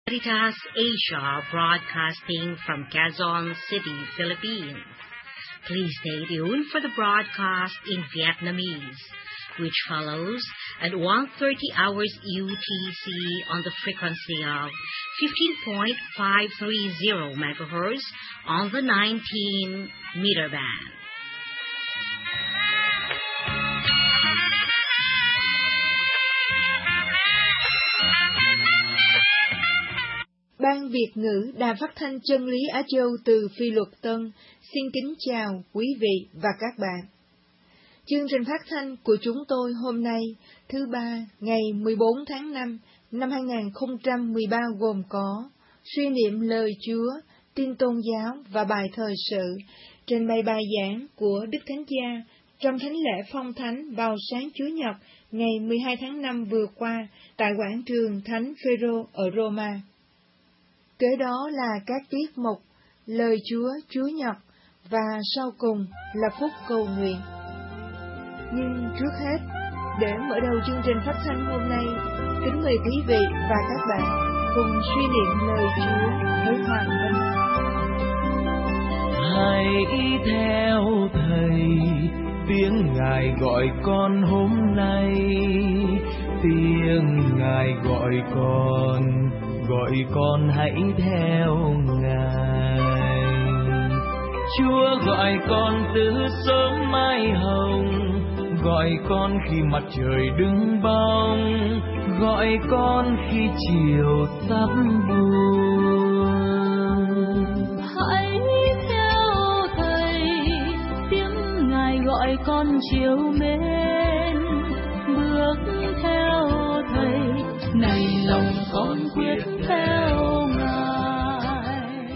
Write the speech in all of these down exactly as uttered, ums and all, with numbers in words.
Veritas Asia, broadcasting from Quezon City, Philippines. Please stay tuned for the broadcast in Vietnamese, which follows at one thirty hours U T C on the frequency of fifteen point five three zero megahertz on the nineteen meter band. Ban Việt ngữ Đài Phát thanh Chân lý Á Châu từ Phi Luật Tân xin kính chào quý vị và các bạn. Chương trình phát thanh của chúng tôi hôm nay, thứ ba, ngày mười bốn tháng năm năm hai nghìn không trăm mười ba gồm có suy niệm lời Chúa, tin tôn giáo và bài thời sự trên bày bài giảng của Đức Thánh Cha trong thánh lễ phong thánh vào sáng Chủ nhật ngày mười hai tháng năm vừa qua tại quảng trường Thánh Phêrô ở Roma. Kế đó là các tiết mục lời Chúa Chúa Nhật và sau cùng là phút cầu nguyện. Nhưng trước hết, để mở đầu chương trình phát thanh hôm nay, kính mời quý vị và các bạn cùng suy niệm lời Chúa với Hoàng Minh. Hãy theo Thầy, tiếng Ngài gọi con hôm nay, tiếng Ngài gọi con, gọi con hãy theo Ngài. Chúa gọi con từ sớm mai hồng, gọi con khi mặt trời đứng bóng, gọi con khi chiều sắp buông. Hãy theo Thầy, tiếng Ngài gọi con chiều mến, bước theo Thầy, này lòng con quyết theo Ngài.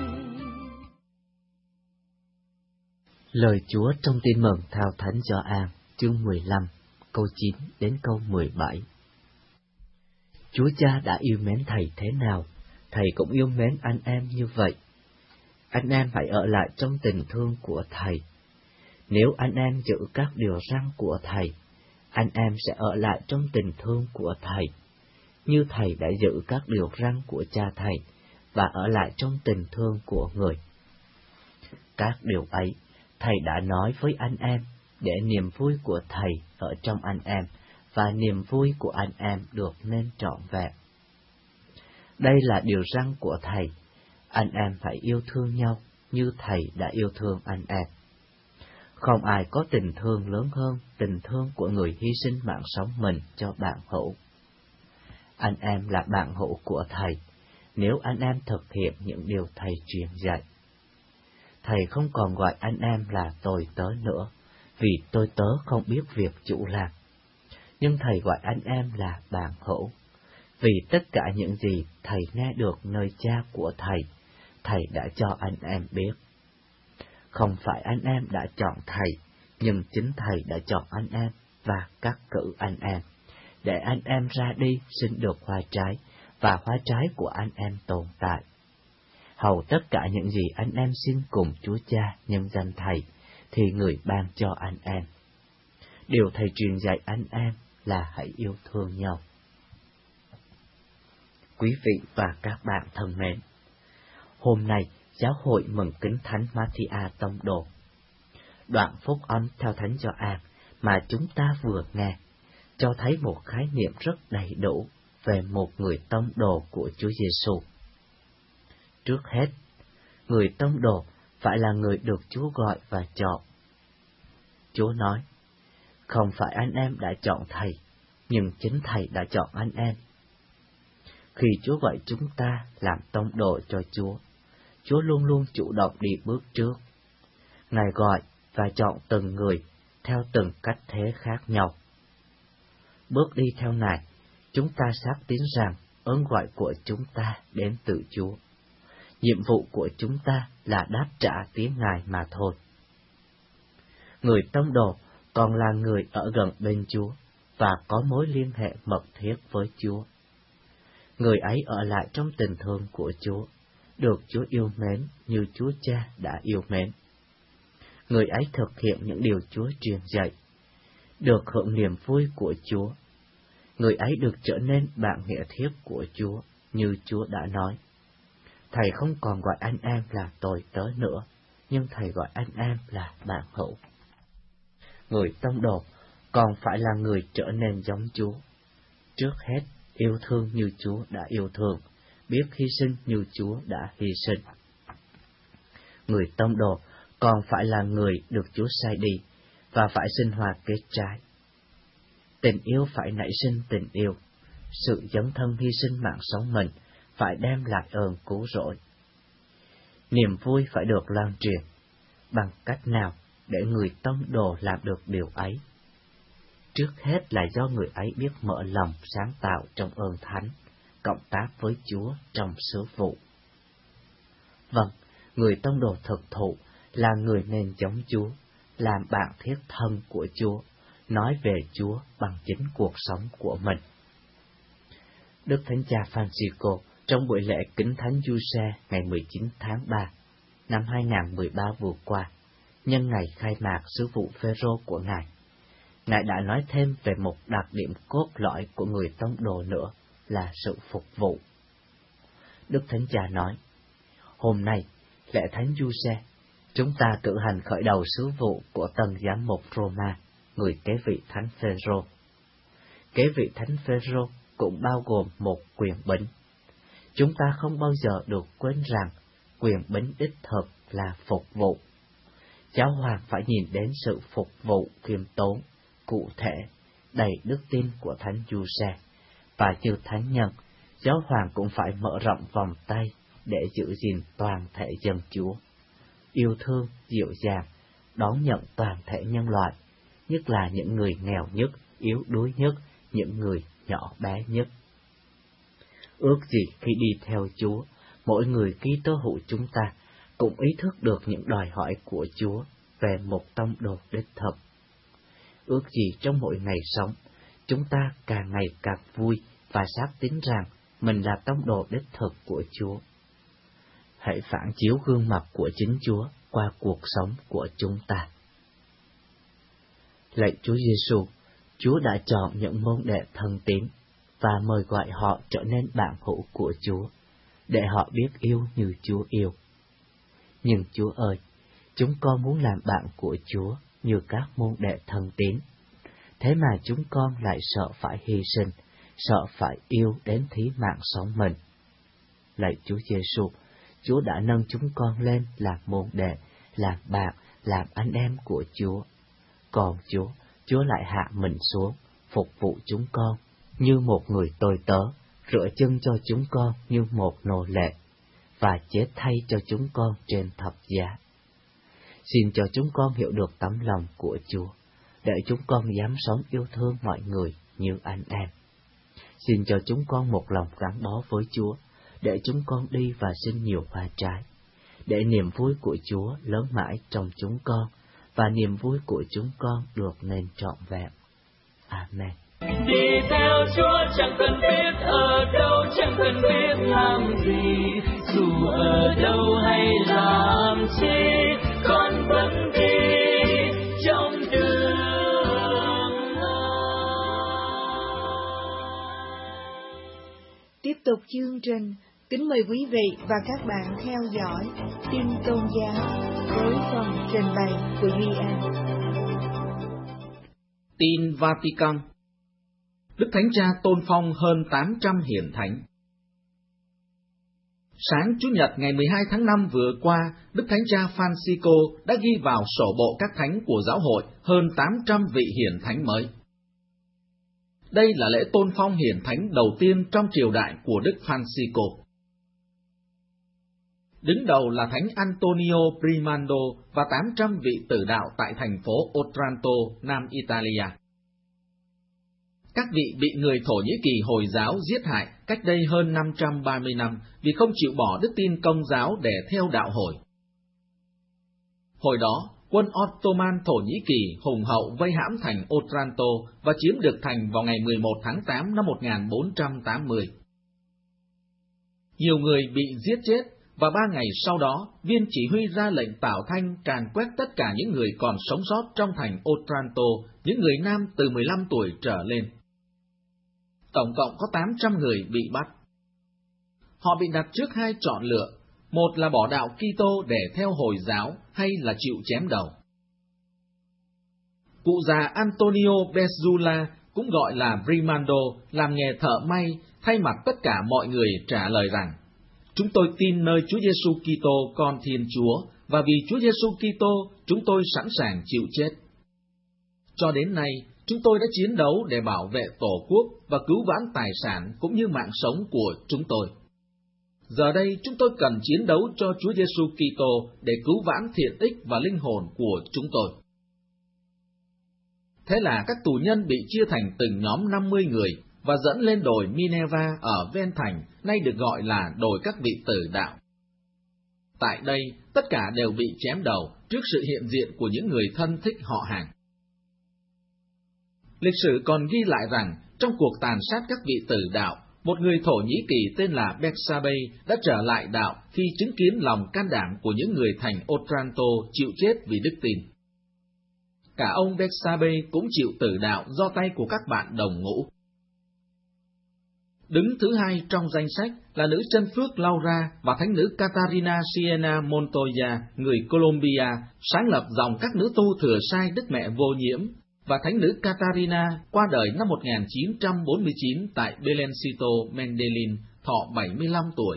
Lời Chúa trong Tin mừng theo Thánh Gioan, chương mười lăm, câu chín đến câu mười bảy. Chúa Cha đã yêu mến Thầy thế nào, Thầy cũng yêu mến anh em như vậy. Anh em hãy ở lại trong tình thương của Thầy. Nếu anh em giữ các điều răn của Thầy, anh em sẽ ở lại trong tình thương của Thầy, như Thầy đã giữ các điều răn của Cha Thầy và ở lại trong tình thương của người. Các điều ấy Thầy đã nói với anh em, để niềm vui của Thầy ở trong anh em và niềm vui của anh em được nên trọn vẹn. Đây là điều răn của Thầy, anh em phải yêu thương nhau như Thầy đã yêu thương anh em. Không ai có tình thương lớn hơn tình thương của người hy sinh mạng sống mình cho bạn hữu. Anh em là bạn hữu của Thầy, nếu anh em thực hiện những điều Thầy truyền dạy. Thầy không còn gọi anh em là tôi tớ nữa, vì tôi tớ không biết việc chủ làm. Nhưng Thầy gọi anh em là bạn hữu, vì tất cả những gì Thầy nghe được nơi Cha của Thầy, Thầy đã cho anh em biết. Không phải anh em đã chọn Thầy, nhưng chính Thầy đã chọn anh em và cắt cử anh em, để anh em ra đi sinh được hoa trái, và hoa trái của anh em tồn tại. Hầu tất cả những gì anh em xin cùng Chúa Cha nhân danh Thầy, thì Người ban cho anh em. Điều Thầy truyền dạy anh em là hãy yêu thương nhau. Quý vị và các bạn thân mến, hôm nay Giáo hội mừng kính Thánh Ma-thi-a Tông Đồ. Đoạn phúc âm theo Thánh Gioan mà chúng ta vừa nghe cho thấy một khái niệm rất đầy đủ về một người tông đồ của Chúa Giêsu. Trước hết, người tông đồ phải là người được Chúa gọi và chọn. Chúa nói, không phải anh em đã chọn Thầy, nhưng chính Thầy đã chọn anh em. Khi Chúa gọi chúng ta làm tông đồ cho Chúa, Chúa luôn luôn chủ động đi bước trước. Ngài gọi và chọn từng người theo từng cách thế khác nhau. Bước đi theo Ngài, chúng ta xác tín rằng ơn gọi của chúng ta đến từ Chúa. Nhiệm vụ của chúng ta là đáp trả tiếng Ngài mà thôi. Người tông đồ còn là người ở gần bên Chúa và có mối liên hệ mật thiết với Chúa. Người ấy ở lại trong tình thương của Chúa, được Chúa yêu mến như Chúa Cha đã yêu mến. Người ấy thực hiện những điều Chúa truyền dạy, được hưởng niềm vui của Chúa. Người ấy được trở nên bạn nghĩa thiết của Chúa, như Chúa đã nói. Thầy không còn gọi anh em là tôi tớ nữa, nhưng Thầy gọi anh em là bạn hữu. Người tông đồ còn phải là người trở nên giống Chúa. Trước hết, yêu thương như Chúa đã yêu thương, biết hy sinh như Chúa đã hy sinh. Người tông đồ còn phải là người được Chúa sai đi, và phải sinh hoạt kết trái. Tình yêu phải nảy sinh tình yêu, sự dấn thân hy sinh mạng sống mình phải đem lại ơn cứu rỗi. Niềm vui phải được lan truyền, bằng cách nào để người tông đồ làm được điều ấy? Trước hết là do người ấy biết mở lòng sáng tạo trong ơn thánh, cộng tác với Chúa trong sứ vụ. Vâng, người tông đồ thực thụ là người nên giống Chúa, làm bạn thiết thân của Chúa, nói về Chúa bằng chính cuộc sống của mình. Đức Thánh Cha Francisco trong buổi lễ kính Thánh Giuse ngày mười chín tháng ba năm hai nghìn không trăm mười ba vừa qua, nhân ngày khai mạc sứ vụ Phêrô của Ngài, Ngài đã nói thêm về một đặc điểm cốt lõi của người tông đồ nữa là sự phục vụ. Đức Thánh Cha nói, hôm nay, lễ Thánh Giuse, chúng ta cử hành khởi đầu sứ vụ của Tân Giám mục Roma, người kế vị Thánh Phêrô. Kế vị Thánh Phêrô cũng bao gồm một quyền bính. Chúng ta không bao giờ được quên rằng quyền bính đích thực là phục vụ. Giáo hoàng phải nhìn đến sự phục vụ khiêm tốn, cụ thể, đầy đức tin của Thánh Giuse, và như thánh nhân, giáo hoàng cũng phải mở rộng vòng tay để giữ gìn toàn thể dân Chúa, yêu thương, dịu dàng, đón nhận toàn thể nhân loại, nhất là những người nghèo nhất, yếu đuối nhất, những người nhỏ bé nhất. Ước gì khi đi theo Chúa, mỗi người Kitô hữu chúng ta cũng ý thức được những đòi hỏi của Chúa về một tông đồ đích thực. Ước gì trong mỗi ngày sống, chúng ta càng ngày càng vui và xác tín rằng mình là tông đồ đích thực của Chúa. Hãy phản chiếu gương mặt của chính Chúa qua cuộc sống của chúng ta. Lạy Chúa Giêsu, Chúa đã chọn những môn đệ thân tín và mời gọi họ trở nên bạn hữu của Chúa, để họ biết yêu như Chúa yêu. Nhưng Chúa ơi, chúng con muốn làm bạn của Chúa như các môn đệ thân tín, thế mà chúng con lại sợ phải hy sinh, sợ phải yêu đến thí mạng sống mình. Lạy Chúa Giêsu, Chúa đã nâng chúng con lên làm môn đệ, làm bạn, làm anh em của Chúa. Còn Chúa, Chúa lại hạ mình xuống, phục vụ chúng con như một người tôi tớ, rửa chân cho chúng con như một nô lệ, và chết thay cho chúng con trên thập giá. Xin cho chúng con hiểu được tấm lòng của Chúa, để chúng con dám sống yêu thương mọi người như anh em. Xin cho chúng con một lòng gắn bó với Chúa, để chúng con đi và sinh nhiều hoa trái, để niềm vui của Chúa lớn mãi trong chúng con, và niềm vui của chúng con được nên trọn vẹn. Amen. Đi theo Chúa chẳng cần biết ở đâu, chẳng cần biết làm gì, dù ở đâu hay làm chi, con vẫn đi trong đường Tiếp tục chương trình, kính mời quý vị và các bạn theo dõi tin tôn giáo với phần trình bày của Duy An. Tin Vatican. Đức Thánh Cha tôn phong hơn tám trăm hiển thánh. Sáng Chủ nhật ngày mười hai tháng năm vừa qua, Đức Thánh Cha Francisco đã ghi vào sổ bộ các thánh của giáo hội hơn tám trăm vị hiển thánh mới. Đây là lễ tôn phong hiển thánh đầu tiên trong triều đại của Đức Francisco. Đứng đầu là Thánh Antonio Primando và tám trăm vị tử đạo tại thành phố Otranto, Nam Italia. Các vị bị người Thổ Nhĩ Kỳ Hồi giáo giết hại cách đây hơn năm trăm ba mươi năm vì không chịu bỏ đức tin Công giáo để theo đạo Hồi. Hồi đó, quân Ottoman Thổ Nhĩ Kỳ hùng hậu vây hãm thành Otranto và chiếm được thành vào ngày mười một tháng tám năm một nghìn bốn trăm tám mươi. Nhiều người bị giết chết, và ba ngày sau đó, viên chỉ huy ra lệnh tảo thanh càn quét tất cả những người còn sống sót trong thành Otranto, những người nam từ mười lăm tuổi trở lên. Tổng cộng có tám trăm người bị bắt. họ bị đặt trước hai chọn lựa, một là bỏ đạo Kitô để theo Hồi giáo hay là chịu chém đầu. Cụ già Antonio Bezzulla, cũng gọi là Brimando, làm nghề thợ may, thay mặt tất cả mọi người trả lời rằng: chúng tôi tin nơi Chúa Giêsu Kitô, con Thiên Chúa, và vì Chúa Giêsu Kitô, chúng tôi sẵn sàng chịu chết. Cho đến nay, chúng tôi đã chiến đấu để bảo vệ Tổ quốc và cứu vãn tài sản cũng như mạng sống của chúng tôi. Giờ đây, chúng tôi cần chiến đấu cho Chúa Giêsu Kitô để cứu vãn thiện ích và linh hồn của chúng tôi. Thế là các tù nhân bị chia thành từng nhóm năm mươi người và dẫn lên đồi Minerva ở ven thành, nay được gọi là đồi các vị tử đạo. Tại đây, tất cả đều bị chém đầu trước sự hiện diện của những người thân thích họ hàng. Lịch sử còn ghi lại rằng, trong cuộc tàn sát các vị tử đạo, một người Thổ Nhĩ Kỳ tên là Bersabe đã trở lại đạo khi chứng kiến lòng can đảm của những người thành Otranto chịu chết vì đức tin. Cả ông Bersabe cũng chịu tử đạo do tay của các bạn đồng ngũ. Đứng thứ hai trong danh sách là nữ chân phước Laura và thánh nữ Catarina Siena Montoya, người Colombia, sáng lập dòng các nữ tu thừa sai Đức Mẹ Vô Nhiễm, và thánh nữ Catarina qua đời năm một nghìn chín trăm bốn mươi chín tại Belencito, Medellin, thọ bảy mươi lăm tuổi.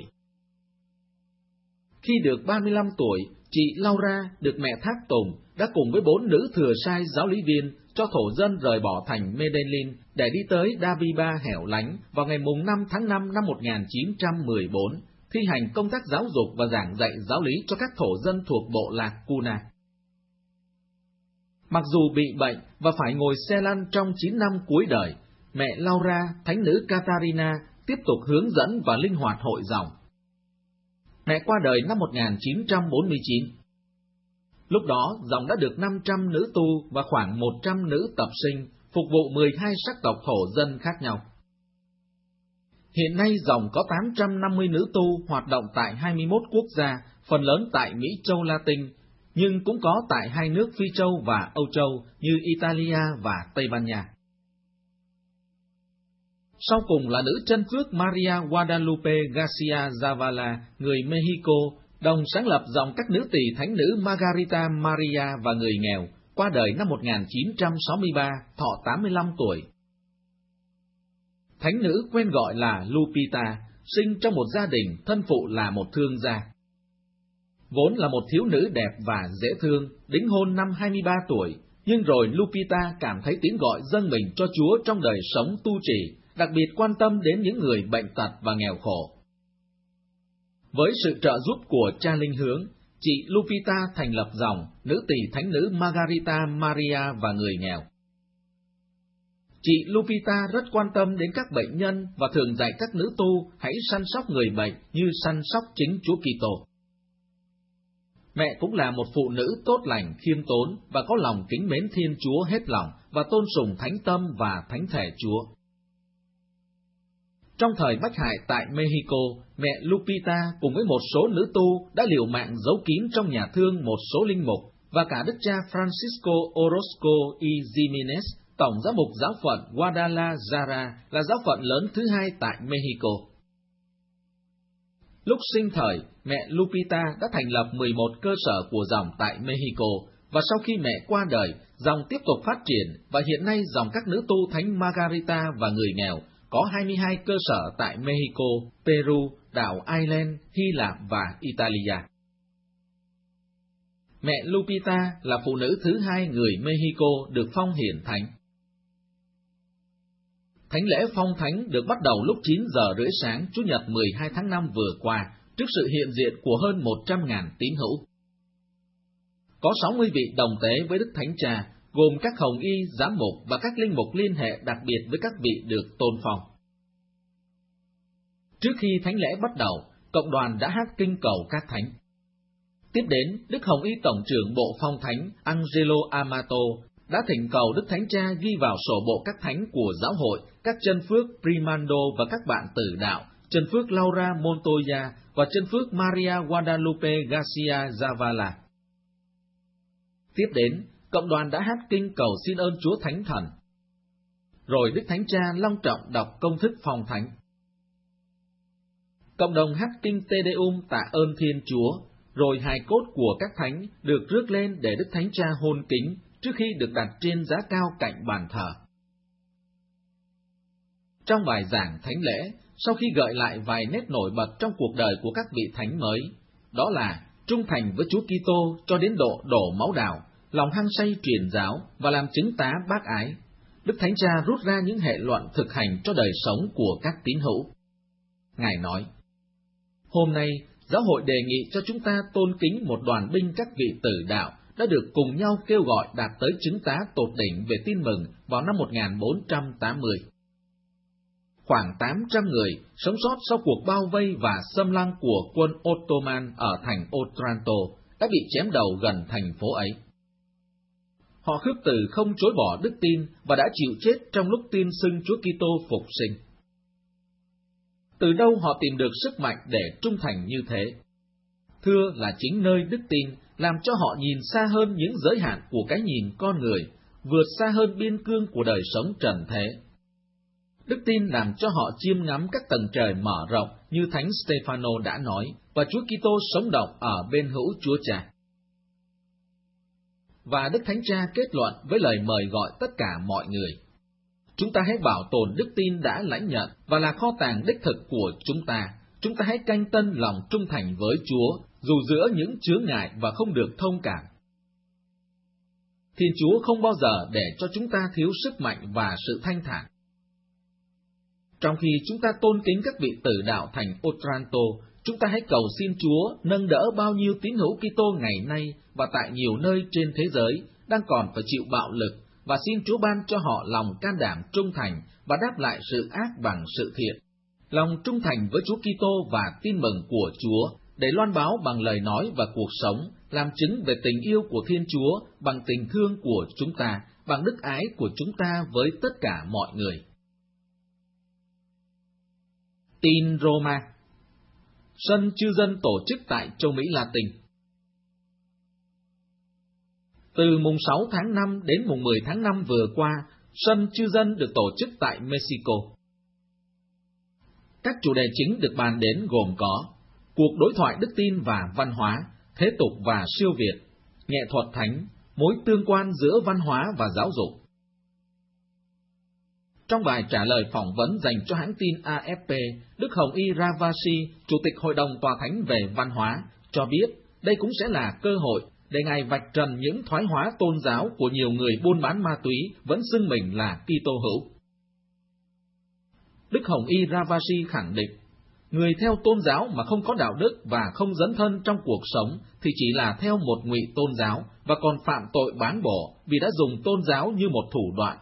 Khi được ba mươi lăm tuổi, chị Laura được mẹ thác tùng đã cùng với bốn nữ thừa sai giáo lý viên cho thổ dân rời bỏ thành Medellin để đi tới Daviba hẻo lánh vào ngày mùng năm tháng năm năm một nghìn chín trăm mười bốn, thi hành công tác giáo dục và giảng dạy giáo lý cho các thổ dân thuộc bộ lạc Cuna. Mặc dù bị bệnh và phải ngồi xe lăn trong chín năm cuối đời, mẹ Laura, thánh nữ Catarina, tiếp tục hướng dẫn và linh hoạt hội dòng. Mẹ qua đời năm một nghìn chín trăm bốn mươi chín. Lúc đó, dòng đã được năm trăm nữ tu và khoảng một trăm nữ tập sinh, phục vụ mười hai sắc tộc thổ dân khác nhau. Hiện nay, dòng có tám trăm năm mươi nữ tu hoạt động tại hai mươi mốt quốc gia, phần lớn tại Mỹ Châu Latin, nhưng cũng có tại hai nước Phi Châu và Âu Châu như Italia và Tây Ban Nha. Sau cùng là nữ chân phước Maria Guadalupe Garcia Zavala, người Mexico, đồng sáng lập dòng các nữ tỳ thánh nữ Margarita Maria và người nghèo, qua đời năm một nghìn chín trăm sáu mươi ba, thọ tám mươi lăm tuổi. Thánh nữ quen gọi là Lupita, sinh trong một gia đình thân phụ là một thương gia. Vốn là một thiếu nữ đẹp và dễ thương, đính hôn năm hai mươi ba tuổi, nhưng rồi Lupita cảm thấy tiếng gọi dâng mình cho Chúa trong đời sống tu trì, đặc biệt quan tâm đến những người bệnh tật và nghèo khổ. Với sự trợ giúp của cha linh hướng, chị Lupita thành lập dòng nữ tỳ thánh nữ Margarita Maria và người nghèo. Chị Lupita rất quan tâm đến các bệnh nhân và thường dạy các nữ tu hãy săn sóc người bệnh như săn sóc chính Chúa Kitô. Mẹ cũng là một phụ nữ tốt lành, khiêm tốn và có lòng kính mến Thiên Chúa hết lòng và tôn sùng Thánh Tâm và Thánh Thể Chúa. Trong thời bách hại tại Mexico, mẹ Lupita cùng với một số nữ tu đã liều mạng giấu kín trong nhà thương một số linh mục, và cả đức cha Francisco Orozco y Jimenez, tổng giám mục giáo phận Guadalajara, là giáo phận lớn thứ hai tại Mexico. Lúc sinh thời, mẹ Lupita đã thành lập mười một cơ sở của dòng tại Mexico, và sau khi mẹ qua đời, dòng tiếp tục phát triển, và hiện nay dòng các nữ tu thánh Margarita và người nghèo có hai mươi hai cơ sở tại Mexico, Peru, đảo Ireland, Hy Lạp và Italia. Mẹ Lupita là phụ nữ thứ hai người Mexico được phong hiển thánh. Thánh lễ phong thánh được bắt đầu lúc chín giờ rưỡi sáng Chủ nhật mười hai tháng năm vừa qua, trước sự hiện diện của hơn một trăm nghìn tín hữu. Có sáu mươi vị đồng tế với Đức Thánh Cha, gồm các hồng y, giám mục và các linh mục liên hệ đặc biệt với các vị được tôn phong. Trước khi thánh lễ bắt đầu, cộng đoàn đã hát kinh cầu các thánh. Tiếp đến, Đức Hồng y Tổng trưởng Bộ Phong Thánh Angelo Amato đã thỉnh cầu Đức Thánh Cha ghi vào sổ bộ các thánh của giáo hội các chân phước Brimando và các bạn tử đạo, chân phước Laura Montoya và chân phước Maria Guadalupe Garcia Zavala. Tiếp đến, cộng đoàn đã hát kinh cầu xin ơn Chúa Thánh Thần. Rồi Đức Thánh Cha long trọng đọc công thức phong thánh. cộng đồng hát kinh Te Deum tạ ơn Thiên Chúa, rồi hài cốt của các thánh được rước lên để Đức Thánh Cha hôn kính trước khi được đặt trên giá cao cạnh bàn thờ. Trong bài giảng thánh lễ, sau khi gợi lại vài nét nổi bật trong cuộc đời của các vị thánh mới, đó là trung thành với Chúa Kitô cho đến độ đổ máu đào, lòng hăng say truyền giáo và làm chứng tá bác ái, Đức Thánh Cha rút ra những hệ luận thực hành cho đời sống của các tín hữu. Ngài nói, hôm nay, giáo hội đề nghị cho chúng ta tôn kính một đoàn binh các vị tử đạo đã được cùng nhau kêu gọi đạt tới chứng tá tột đỉnh về tin mừng vào năm một nghìn bốn trăm tám mươi. Khoảng tám trăm người sống sót sau cuộc bao vây và xâm lăng của quân Ottoman ở thành Otranto đã bị chém đầu gần thành phố ấy. Họ khước từ không chối bỏ đức tin và đã chịu chết trong lúc tin xưng Chúa Kitô phục sinh. Từ đâu họ tìm được sức mạnh để trung thành như thế? Thưa là chính nơi đức tin làm cho họ nhìn xa hơn những giới hạn của cái nhìn con người, vượt xa hơn biên cương của đời sống trần thế. Đức tin làm cho họ chiêm ngắm các tầng trời mở rộng như Thánh Stefano đã nói, và Chúa Kitô sống động ở bên hữu Chúa Cha. Và Đức Thánh Cha kết luận với lời mời gọi tất cả mọi người. Chúng ta hãy bảo tồn đức tin đã lãnh nhận và là kho tàng đích thực của chúng ta. Chúng ta hãy canh tân lòng trung thành với Chúa, dù giữa những chướng ngại và không được thông cảm. Thiên Chúa không bao giờ để cho chúng ta thiếu sức mạnh và sự thanh thản. Trong khi chúng ta tôn kính các vị tử đạo thành Otranto, chúng ta hãy cầu xin Chúa nâng đỡ bao nhiêu tín hữu Kitô ngày nay và tại nhiều nơi trên thế giới đang còn phải chịu bạo lực, và xin Chúa ban cho họ lòng can đảm trung thành và đáp lại sự ác bằng sự thiện. Lòng trung thành với Chúa Kitô và tin mừng của Chúa để loan báo bằng lời nói và cuộc sống, làm chứng về tình yêu của Thiên Chúa bằng tình thương của chúng ta, bằng đức ái của chúng ta với tất cả mọi người. Tin Roma. Sân chư dân tổ chức tại châu Mỹ Latin. Từ mùng sáu tháng năm đến mùng mười tháng năm vừa qua, sân chư dân được tổ chức tại Mexico. Các chủ đề chính được bàn đến gồm có cuộc đối thoại đức tin và văn hóa, thế tục và siêu việt, nghệ thuật thánh, mối tương quan giữa văn hóa và giáo dục. Trong bài trả lời phỏng vấn dành cho hãng tin a ép pê, Đức Hồng Y Ravasi, Chủ tịch Hội đồng Tòa Thánh về Văn hóa, cho biết đây cũng sẽ là cơ hội để Ngài vạch trần những thoái hóa tôn giáo của nhiều người buôn bán ma túy vẫn xưng mình là Kitô hữu. Đức Hồng Y Ravasi khẳng định, người theo tôn giáo mà không có đạo đức và không dấn thân trong cuộc sống thì chỉ là theo một ngụy tôn giáo và còn phạm tội bán bổ vì đã dùng tôn giáo như một thủ đoạn.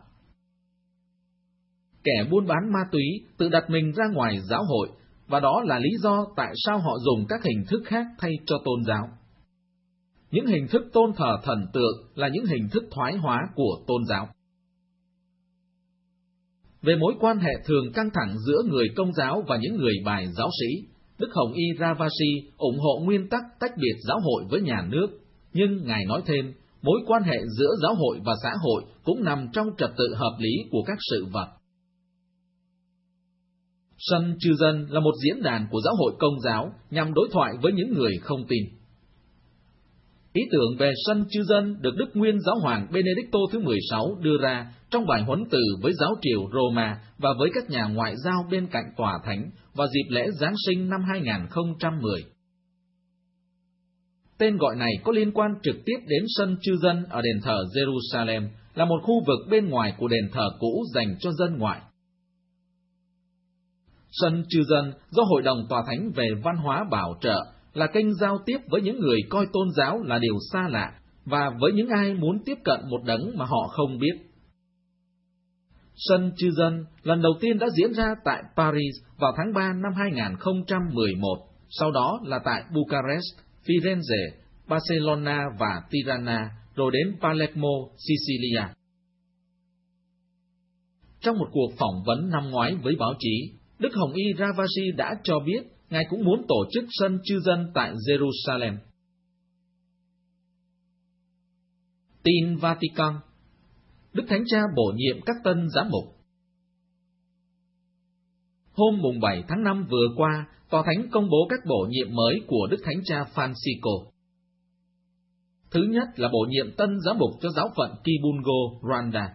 Kẻ buôn bán ma túy tự đặt mình ra ngoài giáo hội, và đó là lý do tại sao họ dùng các hình thức khác thay cho tôn giáo. Những hình thức tôn thờ thần tượng là những hình thức thoái hóa của tôn giáo. Về mối quan hệ thường căng thẳng giữa người Công giáo và những người bài giáo sĩ, Đức Hồng Y Ravasi ủng hộ nguyên tắc tách biệt giáo hội với nhà nước, nhưng Ngài nói thêm, mối quan hệ giữa giáo hội và xã hội cũng nằm trong trật tự hợp lý của các sự vật. Sân chư dân là một diễn đàn của giáo hội Công giáo nhằm đối thoại với những người không tin. Ý tưởng về sân chư dân được Đức Nguyên Giáo hoàng Benedicto thứ mười sáu đưa ra trong bài huấn từ với giáo triều Roma và với các nhà ngoại giao bên cạnh tòa thánh vào dịp lễ Giáng sinh năm hai nghìn không trăm mười. Tên gọi này có liên quan trực tiếp đến sân chư dân ở đền thờ Jerusalem, là một khu vực bên ngoài của đền thờ cũ dành cho dân ngoại. Sân chư dân do Hội đồng Tòa Thánh về Văn hóa bảo trợ là kênh giao tiếp với những người coi tôn giáo là điều xa lạ và với những ai muốn tiếp cận một đấng mà họ không biết. Sân chư dân lần đầu tiên đã diễn ra tại Paris vào tháng ba năm hai nghìn không trăm mười một, sau đó là tại Bucharest, Firenze, Barcelona và Tirana, rồi đến Palermo, Sicilia. Trong một cuộc phỏng vấn năm ngoái với báo chí, Đức Hồng Y Ravasi đã cho biết Ngài cũng muốn tổ chức sân chư dân tại Jerusalem. Tin Vatican. Đức Thánh Cha bổ nhiệm các tân giám mục. hôm mùng bảy tháng năm vừa qua, Tòa Thánh công bố các bổ nhiệm mới của Đức Thánh Cha Francisco. Thứ nhất là bổ nhiệm tân giám mục cho giáo phận Kibungo, Rwanda.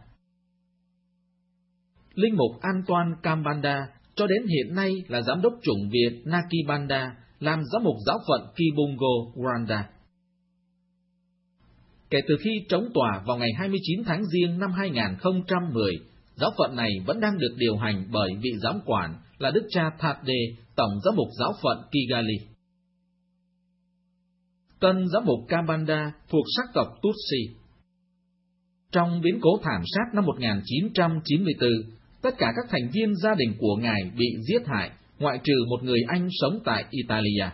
Linh mục Antoine Kambanda cho đến hiện nay là giám đốc chủng viện Nakibanda, làm giám mục giáo phận Kibungo, Rwanda. Kể từ khi trống tòa vào ngày hai mươi chín tháng Giêng năm hai nghìn không trăm mười, giáo phận này vẫn đang được điều hành bởi vị giám quản là Đức cha Thade, tổng giám mục giáo phận Kigali. Tân giám mục Kambanda thuộc sắc tộc Tutsi. Trong biến cố thảm sát năm một nghìn chín trăm chín mươi tư, tất cả các thành viên gia đình của ngài bị giết hại, ngoại trừ một người Anh sống tại Italia.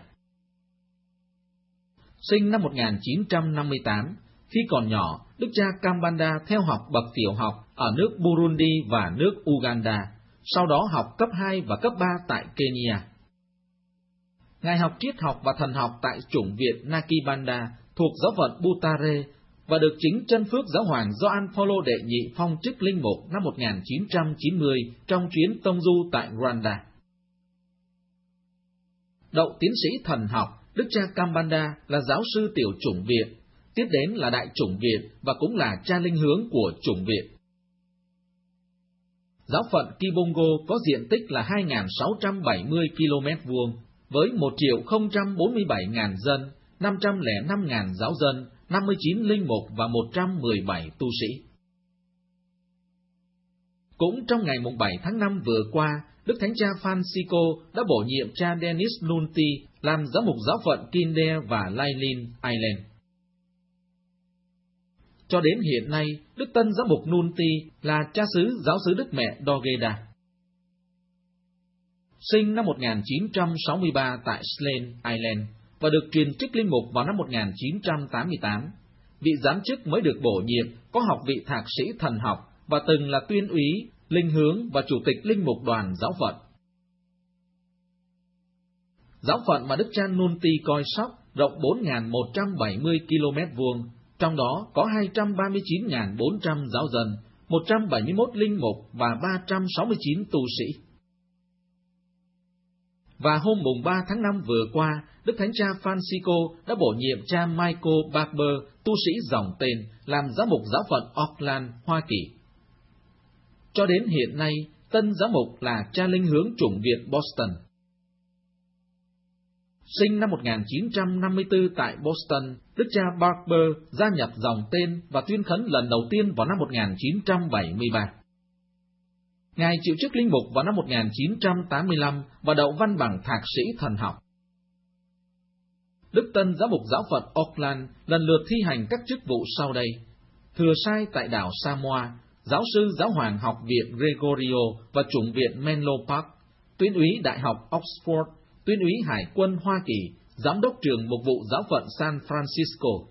Sinh năm một nghìn chín trăm năm mươi tám, khi còn nhỏ, Đức cha Kambanda theo học bậc tiểu học ở nước Burundi và nước Uganda, sau đó học cấp hai và cấp ba tại Kenya. Ngài học triết học và thần học tại chủng viện Nakibanda thuộc giáo phận Butare và được chính chân phước giáo hoàng Gioan Phaolô đệ nhị phong chức linh mục năm một nghìn chín trăm chín mươi trong chuyến tông du tại Rwanda. Đậu tiến sĩ thần học, Đức cha Kambanda là giáo sư tiểu chủng viện, tiếp đến là đại chủng viện và cũng là cha linh hướng của chủng viện. Giáo phận Kibungo có diện tích là hai nghìn sáu trăm bảy mươi ki lô mét vuông với một triệu không trăm bốn mươi bảy nghìn dân, năm trăm lẻ năm nghìn giáo dân, năm mươi chín linh mục và một trăm mười bảy tu sĩ. Cũng trong ngày bảy tháng năm vừa qua, Đức Thánh cha Francisco đã bổ nhiệm cha Denis Nunti làm giám mục giáo phận Kinder và Lailin, Ireland. Cho đến hiện nay, Đức tân giám mục Nunti là cha xứ giáo xứ Đức Mẹ Drogheda. Sinh năm một nghìn chín trăm sáu mươi ba tại Slane, Ireland và được truyền chức linh mục vào năm một nghìn chín trăm tám mươi tám. Vị giám chức mới được bổ nhiệm có học vị thạc sĩ thần học và từng là tuyên úy, linh hướng và chủ tịch linh mục đoàn giáo phận. Giáo phận mà Đức cha Nunti coi sóc rộng bốn nghìn một trăm bảy mươi ki lô mét vuông, trong đó có hai trăm ba mươi chín nghìn bốn trăm giáo dân, một trăm bảy mươi mốt linh mục và ba trăm sáu mươi chín tu sĩ. Và hôm mùng ba tháng năm vừa qua, Đức Thánh cha Francisco đã bổ nhiệm cha Michael Barber, tu sĩ dòng tên, làm giám mục giáo phận Auckland, Hoa Kỳ. Cho đến hiện nay, tân giám mục là cha linh hướng chủng viện Boston. Sinh năm một nghìn chín trăm năm mươi tư tại Boston, Đức cha Barber gia nhập dòng tên và tuyên khấn lần đầu tiên vào năm một nghìn chín trăm bảy mươi ba. Ngài chịu chức linh mục vào năm một nghìn chín trăm tám mươi lăm và đậu văn bằng thạc sĩ thần học. Đức tân giám mục giáo phận Auckland lần lượt thi hành các chức vụ sau đây: thừa sai tại đảo Samoa, giáo sư giáo hoàng học viện Gregorio và chủng viện Menlo Park, tuyên úy đại học Oxford, tuyên úy hải quân Hoa Kỳ, giám đốc trường mục vụ giáo phận San Francisco.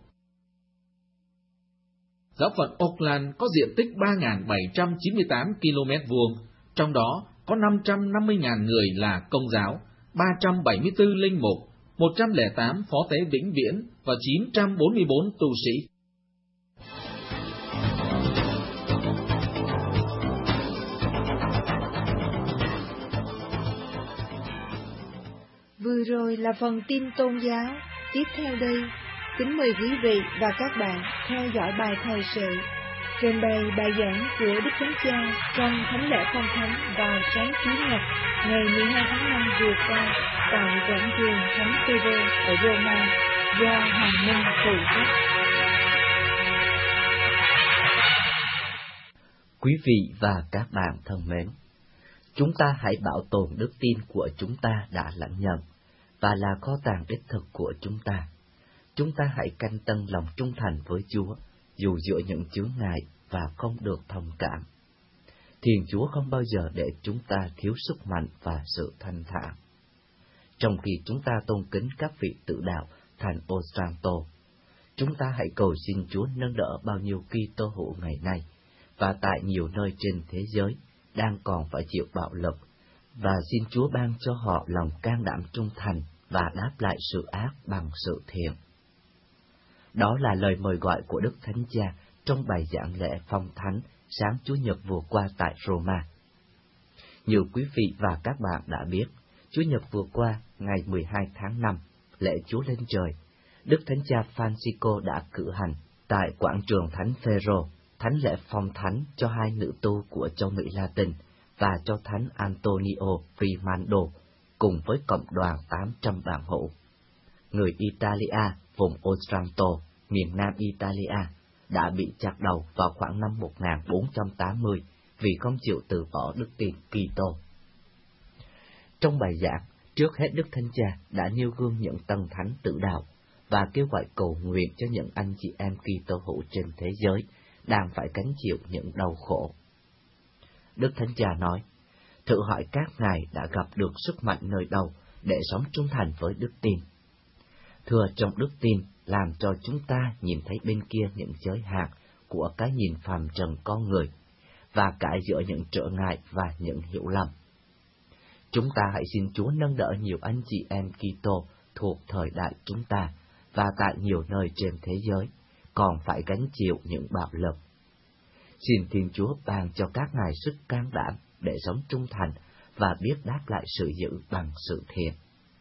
Giáo phận Auckland có diện tích ba nghìn bảy trăm chín mươi tám ki lô mét vuông, trong đó có năm trăm năm mươi nghìn người là công giáo, ba trăm bảy mươi tư linh mục, một trăm lẻ tám phó tế vĩnh viễn và chín trăm bốn mươi bốn tu sĩ. Vừa rồi là phần tin tôn giáo. Tiếp theo đây, kính mời quý vị và các bạn theo dõi bài thời sự. Trên đây bài giảng của Đức Thánh Cha trong thánh lễ phong thánh vào sáng Chủ nhật ngày mười hai tháng năm vừa qua tại quảng trường Thánh Pê-rô ở Roma do Hoàng Minh phụ trách. Quý vị và các bạn thân mến, chúng ta hãy bảo tồn đức tin của chúng ta đã lãnh nhận và là kho tàng đích thực của chúng ta. Chúng ta hãy canh tân lòng trung thành với Chúa, dù giữa những chướng ngại và không được thông cảm. Thiên Chúa không bao giờ để chúng ta thiếu sức mạnh và sự thanh thản. Trong khi chúng ta tôn kính các vị tự đạo thành Otranto, chúng ta hãy cầu xin Chúa nâng đỡ bao nhiêu Kitô hữu ngày nay và tại nhiều nơi trên thế giới đang còn phải chịu bạo lực, và xin Chúa ban cho họ lòng can đảm trung thành và đáp lại sự ác bằng sự thiện. Đó là lời mời gọi của Đức Thánh Cha trong bài giảng lễ phong thánh sáng Chủ nhật vừa qua tại Roma. Như quý vị và các bạn đã biết, Chủ nhật vừa qua, ngày mười hai tháng năm, lễ Chúa Lên Trời, Đức Thánh Cha Francisco đã cử hành tại quảng trường Thánh Phêrô thánh lễ phong thánh cho hai nữ tu của châu Mỹ Latin và cho Thánh Antonio Primando cùng với cộng đoàn tám trăm bạn hữu. Người Italia vùng Otranto, miền Nam Italia, đã bị chặt đầu vào khoảng năm một nghìn bốn trăm tám mươi vì không chịu từ bỏ đức tin Kitô. Trong bài giảng, trước hết Đức Thánh Cha đã nêu gương những tân thánh tự đạo và kêu gọi cầu nguyện cho những anh chị em Kitô hữu trên thế giới đang phải gánh chịu những đau khổ. Đức Thánh Cha nói, thử hỏi các ngài đã gặp được sức mạnh nơi đâu để sống trung thành với đức tin. Thưa, trong đức tin làm cho chúng ta nhìn thấy bên kia những giới hạn của cái nhìn phàm trần con người, và cả giữa những trở ngại và những hiểu lầm. Chúng ta hãy xin Chúa nâng đỡ nhiều anh chị em Kitô thuộc thời đại chúng ta và tại nhiều nơi trên thế giới còn phải gánh chịu những bạo lực. Xin Thiên Chúa ban cho các ngài sức can đảm để sống trung thành và biết đáp lại sự dữ bằng sự thiện.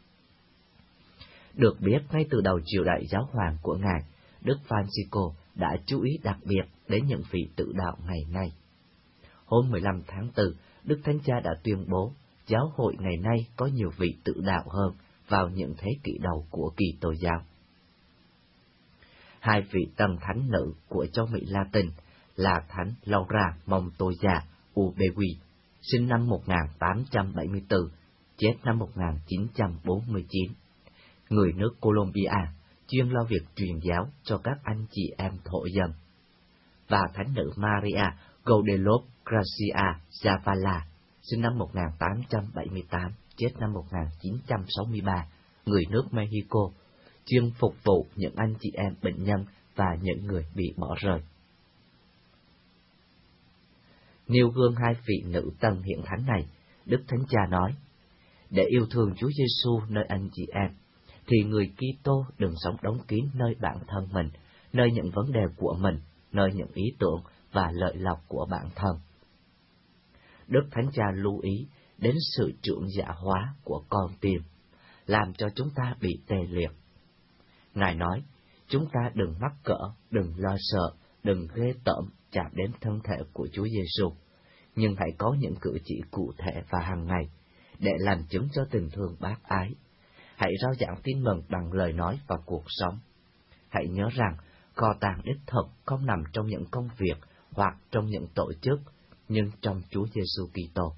Được biết, ngay từ đầu triều đại giáo hoàng của ngài, Đức Francisco đã chú ý đặc biệt đến những vị tự đạo ngày nay. Hôm mười lăm tháng tư, Đức Thánh Cha đã tuyên bố giáo hội ngày nay có nhiều vị tự đạo hơn vào những thế kỷ đầu của Kitô giáo. Hai vị tân thánh nữ của châu Mỹ Latin là Thánh Laura Montoya Ubegui, sinh năm một nghìn tám trăm bảy mươi tư, chết năm một nghìn chín trăm bốn mươi chín, người nước Colombia, chuyên lo việc truyền giáo cho các anh chị em thổ dân, và Thánh nữ Maria Guadalupe Gracia Zavala, sinh năm một nghìn tám trăm bảy mươi tám, chết năm một nghìn chín trăm sáu mươi ba, người nước Mexico, chuyên phục vụ những anh chị em bệnh nhân và những người bị bỏ rơi. Nêu gương hai vị nữ tân hiện thánh này, Đức Thánh Cha nói, để yêu thương Chúa Giêsu nơi anh chị em, thì người Kitô đừng sống đóng kín nơi bản thân mình, nơi những vấn đề của mình, nơi những ý tưởng và lợi lộc của bản thân. Đức Thánh Cha lưu ý đến sự trưởng dạ hóa của con tim, làm cho chúng ta bị tê liệt. Ngài nói, chúng ta đừng mắc cỡ, đừng lo sợ, đừng ghê tởm chạm đến thân thể của Chúa Giêsu, nhưng hãy có những cử chỉ cụ thể và hàng ngày để làm chứng cho tình thương bác ái. Hãy rao giảng tin mừng bằng lời nói và cuộc sống. Hãy nhớ rằng kho tàng đích thực không nằm trong những công việc hoặc trong những tổ chức, nhưng trong Chúa Giêsu Kitô.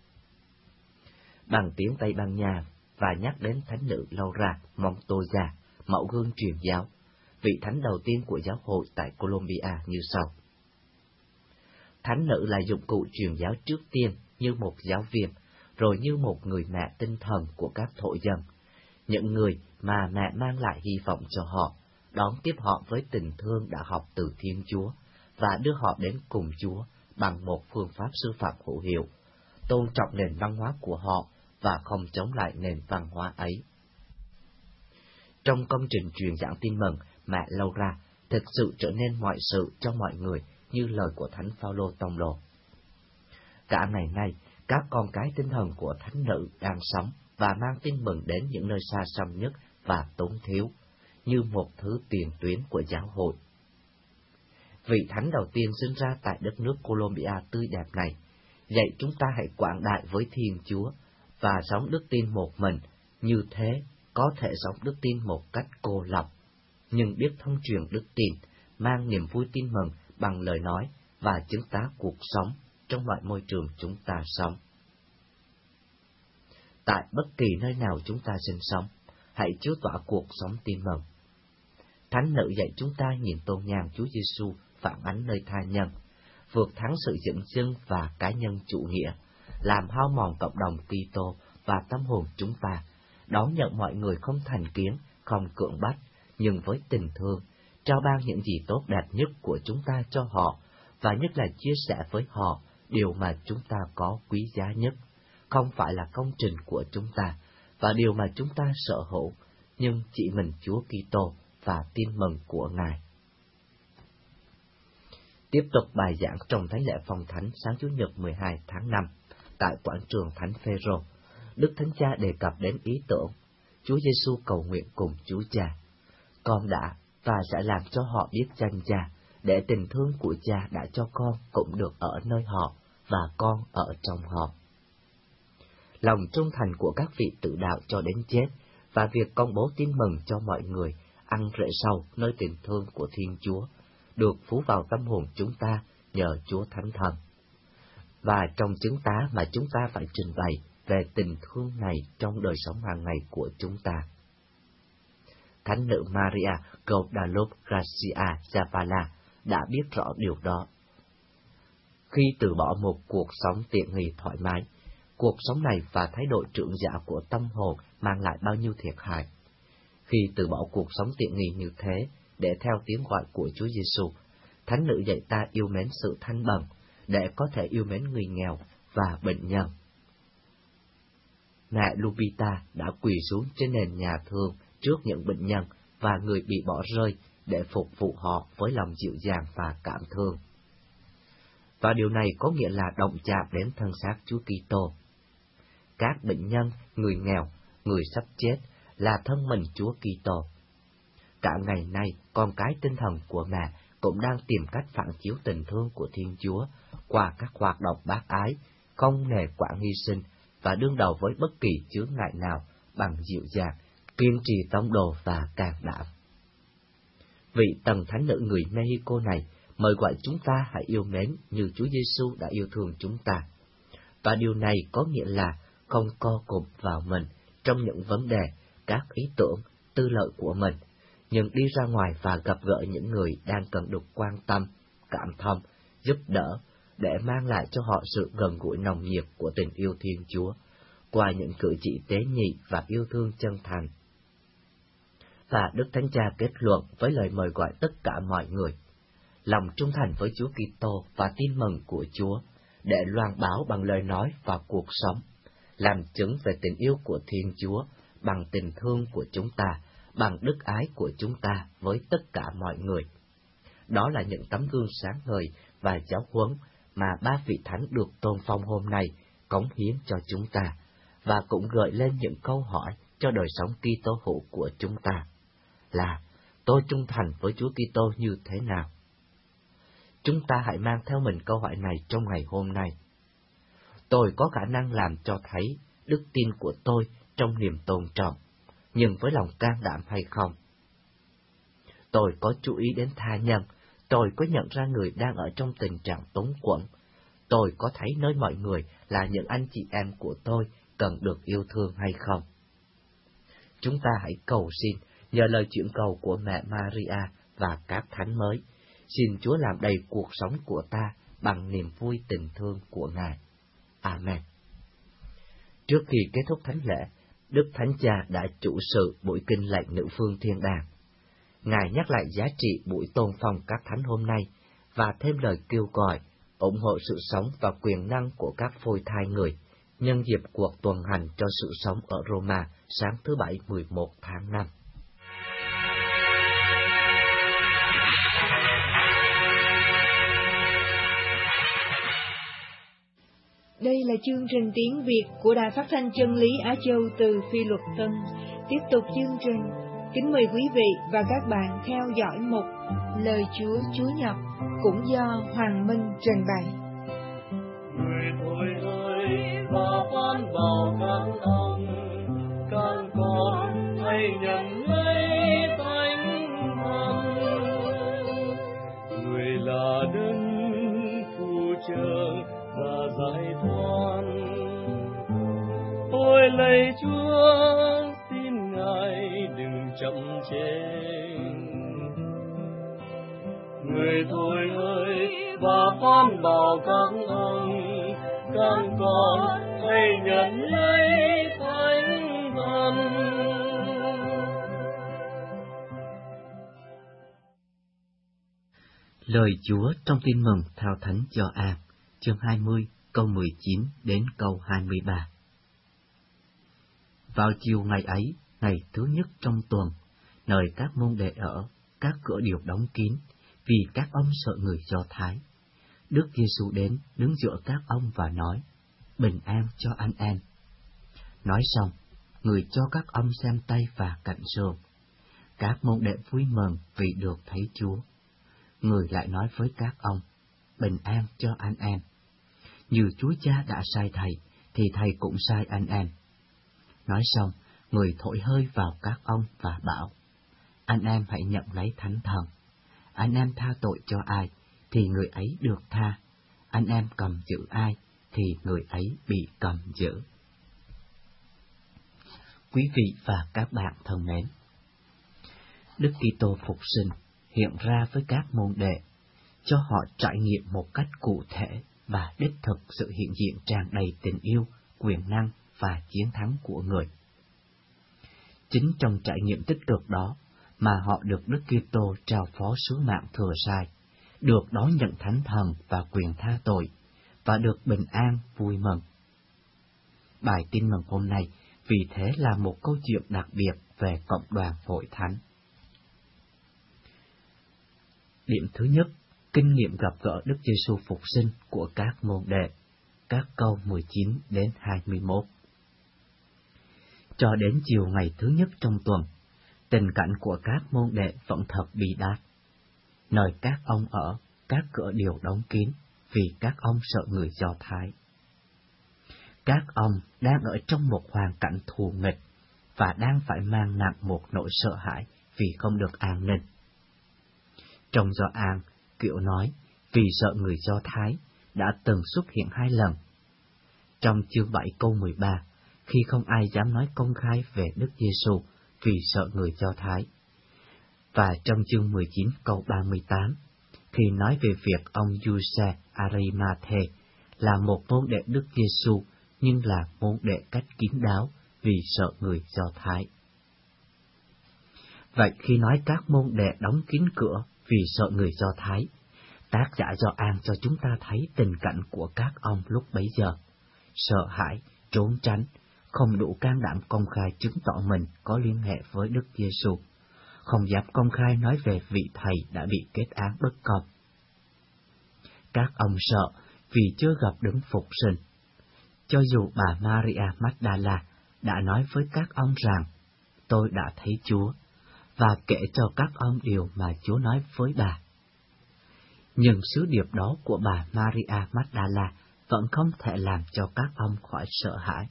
Bằng tiếng Tây Ban Nha và nhắc đến thánh nữ Laura Montoya, mẫu gương truyền giáo, vị thánh đầu tiên của giáo hội tại Colombia như sau. Thánh nữ là dụng cụ truyền giáo trước tiên như một giáo viên, rồi như một người mẹ tinh thần của các thổ dân, những người mà mẹ mang lại hy vọng cho họ, đón tiếp họ với tình thương đã học từ Thiên Chúa và đưa họ đến cùng Chúa bằng một phương pháp sư phạm hữu hiệu, tôn trọng nền văn hóa của họ và không chống lại nền văn hóa ấy. Trong công trình truyền giảng tin mừng, mẹ Laura thực sự trở nên mọi sự cho mọi người như lời của Thánh Phaolô tông đồ. Cả ngày nay, các con cái tinh thần của thánh nữ đang sống và mang tin mừng đến những nơi xa xăm nhất và tốn thiếu, như một thứ tiền tuyến của giáo hội. Vị thánh đầu tiên sinh ra tại đất nước Colombia tươi đẹp này, dạy chúng ta hãy quảng đại với Thiên Chúa và sống đức tin một mình, như thế có thể sống đức tin một cách cô lập, nhưng biết thông truyền đức tin, mang niềm vui tin mừng bằng lời nói và chứng tá cuộc sống trong mọi môi trường chúng ta sống. Tại bất kỳ nơi nào chúng ta sinh sống, hãy chiếu tỏa cuộc sống tin mừng. Thánh nữ dạy chúng ta nhìn tôn nhang Chúa Giêsu phản ánh nơi tha nhân, vượt thắng sự dẫn dưng và cá nhân chủ nghĩa, làm hao mòn cộng đồng Kitô và tâm hồn chúng ta, đón nhận mọi người không thành kiến, không cưỡng bách, nhưng với tình thương, trao ban những gì tốt đẹp nhất của chúng ta cho họ, và nhất là chia sẻ với họ điều mà chúng ta có quý giá nhất, không phải là công trình của chúng ta, và điều mà chúng ta sở hữu, nhưng chỉ mình Chúa Kitô và tin mừng của Ngài. Tiếp tục bài giảng trong Thánh lễ Phong Thánh sáng Chủ nhật mười hai tháng năm tại quảng trường Thánh Phêrô, Đức Thánh Cha đề cập đến ý tưởng Chúa Giêsu cầu nguyện cùng Chúa Cha: Con đã và sẽ làm cho họ biết danh Cha, để tình thương của Cha đã cho con cũng được ở nơi họ và con ở trong họ. Lòng trung thành của các vị tự đạo cho đến chết và việc công bố tin mừng cho mọi người ăn rễ sâu nơi tình thương của Thiên Chúa được phú vào tâm hồn chúng ta nhờ Chúa Thánh Thần. Và trong chứng tá mà chúng ta phải trình bày về tình thương này trong đời sống hàng ngày của chúng ta. Thánh nữ Maria Guadalupe Gracia Zavala đã biết rõ điều đó. Khi từ bỏ một cuộc sống tiện nghi thoải mái, cuộc sống này và thái độ trưởng giả của tâm hồn mang lại bao nhiêu thiệt hại. Khi từ bỏ cuộc sống tiện nghi như thế để theo tiếng gọi của Chúa Giêsu, Thánh nữ dạy ta yêu mến sự thanh bần để có thể yêu mến người nghèo và bệnh nhân. Mẹ Lupita đã quỳ xuống trên nền nhà thương trước những bệnh nhân và người bị bỏ rơi để phục vụ họ với lòng dịu dàng và cảm thương. Và điều này có nghĩa là động chạm đến thân xác Chúa Kitô. Các bệnh nhân, người nghèo, người sắp chết là thân mình Chúa Kitô. Cả ngày nay, con cái tinh thần của mẹ cũng đang tìm cách phản chiếu tình thương của Thiên Chúa qua các hoạt động bác ái, không nề quản hy sinh và đương đầu với bất kỳ chướng ngại nào bằng dịu dàng, kiên trì tông đồ và can đảm. Vị tần thánh nữ người Mexico này mời gọi chúng ta hãy yêu mến như Chúa Giêsu đã yêu thương chúng ta. Và điều này có nghĩa là không co cụm vào mình trong những vấn đề, các ý tưởng, tư lợi của mình, nhưng đi ra ngoài và gặp gỡ những người đang cần được quan tâm, cảm thông, giúp đỡ, để mang lại cho họ sự gần gũi nồng nhiệt của tình yêu Thiên Chúa, qua những cử chỉ tế nhị và yêu thương chân thành. Và Đức Thánh Cha kết luận với lời mời gọi tất cả mọi người: lòng trung thành với Chúa Kitô và tin mừng của Chúa, để loan báo bằng lời nói và cuộc sống, làm chứng về tình yêu của Thiên Chúa bằng tình thương của chúng ta, bằng đức ái của chúng ta với tất cả mọi người. Đó là những tấm gương sáng ngời và giáo huấn mà ba vị thánh được tôn phong hôm nay cống hiến cho chúng ta, và cũng gợi lên những câu hỏi cho đời sống Kitô hữu của chúng ta, là: tôi trung thành với Chúa Kitô như thế nào? Chúng ta hãy mang theo mình câu hỏi này trong ngày hôm nay. Tôi có khả năng làm cho thấy đức tin của tôi trong niềm tôn trọng, nhưng với lòng can đảm hay không? Tôi có chú ý đến tha nhân, tôi có nhận ra người đang ở trong tình trạng túng quẫn, tôi có thấy nơi mọi người là những anh chị em của tôi cần được yêu thương hay không? Chúng ta hãy cầu xin, nhờ lời chuyển cầu của mẹ Maria và các thánh mới, xin Chúa làm đầy cuộc sống của ta bằng niềm vui tình thương của Ngài. Amen. Trước khi kết thúc thánh lễ, Đức Thánh Cha đã chủ sự buổi kinh lệnh nữ phương thiên đàng. Ngài nhắc lại giá trị buổi tôn phong các thánh hôm nay và thêm lời kêu gọi ủng hộ sự sống và quyền năng của các phôi thai người nhân dịp cuộc tuần hành cho sự sống ở Roma sáng thứ Bảy mười một tháng năm. Đây là chương trình tiếng Việt của Đài Phát thanh Chân lý Á Châu từ Phi Luật Tân. Tiếp tục chương trình, kính mời quý vị và các bạn theo dõi mục Lời Chúa Chúa Nhật cũng do Hoàng Minh trình bày. Người thôi ơi, và van vào các ông, các con hãy nhận lấy Thánh Thần. Người là đấng phù trợ và giải thoát. Tôi lạy Chúa, xin Ngài đừng chậm trễ. Người thôi ơi, và van bảo các ông, các con hãy nhận lấy Thánh Thần. Lời Chúa trong Tin mừng theo Thánh Gioan, chương hai mươi, câu mười chín đến câu hai mươi ba. Vào chiều ngày ấy, ngày thứ nhất trong tuần, nơi các môn đệ ở, các cửa đều đóng kín, vì các ông sợ người Do Thái. Đức Giêsu đến đứng giữa các ông và nói: bình an cho anh em. Nói xong, người cho các ông xem tay và cạnh sườn. Các môn đệ vui mừng vì được thấy Chúa. Người lại nói với các ông, bình an cho anh em. Như Chúa Cha đã sai thầy, thì thầy cũng sai anh em. Nói xong, người thổi hơi vào các ông và bảo, anh em hãy nhận lấy Thánh Thần. Anh em tha tội cho ai, thì người ấy được tha. Anh em cầm giữ ai, thì người ấy bị cầm giữ. Quý vị và các bạn thân mến, Đức Kitô phục sinh hiện ra với các môn đệ, cho họ trải nghiệm một cách cụ thể và đích thực sự hiện diện tràn đầy tình yêu, quyền năng và chiến thắng của người. Chính trong trải nghiệm tích cực đó mà họ được Đức Kitô trao phó sứ mạng thừa sai, được đón nhận Thánh Thần và quyền tha tội, và được bình an vui mừng. Bài tin mừng hôm nay vì thế là một câu chuyện đặc biệt về cộng đoàn hội thánh. Điểm thứ nhất, kinh nghiệm gặp gỡ Đức Giêsu phục sinh của các môn đệ, các câu mười chín đến hai mươi mốt. Cho đến chiều ngày thứ nhất trong tuần, tình cảnh của các môn đệ vẫn thật bi đát. Nơi các ông ở, các cửa đều đóng kín, vì các ông sợ người Do Thái. Các ông đang ở trong một hoàn cảnh thù nghịch, và đang phải mang nặng một nỗi sợ hãi vì không được an ninh. Trong Gioan, Kiểu nói, vì sợ người Do Thái, đã từng xuất hiện hai lần. Trong chương bảy câu mười ba, khi không ai dám nói công khai về Đức Giêsu vì sợ người Do Thái. Và trong chương mười chín câu ba mươi tám, khi nói về việc ông Giuse Arimathe là một môn đệ Đức Giêsu nhưng là môn đệ cách kín đáo vì sợ người Do Thái. Vậy khi nói các môn đệ đóng kín cửa vì sợ người Do Thái, tác giả Gioan cho chúng ta thấy tình cảnh của các ông lúc bấy giờ: sợ hãi, trốn tránh, không đủ can đảm công khai chứng tỏ mình có liên hệ với Đức Giêsu, không dám công khai nói về vị thầy đã bị kết án bất công. Các ông sợ vì chưa gặp Đấng phục sinh. Cho dù bà Maria Magdala đã nói với các ông rằng, tôi đã thấy Chúa, và kể cho các ông điều mà Chúa nói với bà. Nhưng sứ điệp đó của bà Maria Magdala vẫn không thể làm cho các ông khỏi sợ hãi.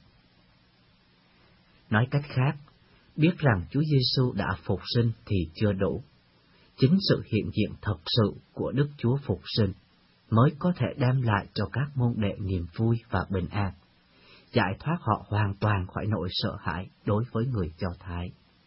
Nói cách khác, biết rằng Chúa Giêsu đã phục sinh thì chưa đủ. Chính sự hiện diện thật sự của Đức Chúa phục sinh mới có thể đem lại cho các môn đệ niềm vui và bình an, giải thoát họ hoàn toàn khỏi nỗi sợ hãi đối với người Do Thái.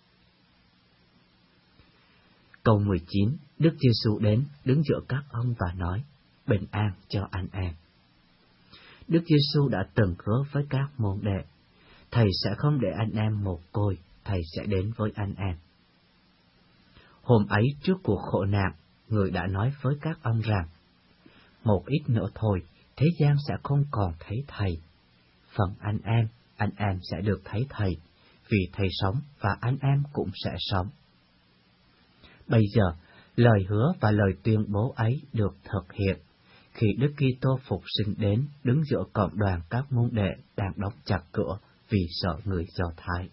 Câu mười chín, Đức Giêsu đến đứng giữa các ông và nói, bình an cho anh em. Đức Giêsu đã từng hứa với các môn đệ, Thầy sẽ không để anh em mồ côi, Thầy sẽ đến với anh em. Hôm ấy trước cuộc khổ nạn, Người đã nói với các ông rằng, một ít nữa thôi, thế gian sẽ không còn thấy Thầy. Phần anh em, anh em sẽ được thấy Thầy, vì Thầy sống và anh em cũng sẽ sống. Bây giờ, lời hứa và lời tuyên bố ấy được thực hiện khi Đức Kitô phục sinh đến đứng giữa cộng đoàn các môn đệ đang đóng chặt cửa vì sợ người Do Thái.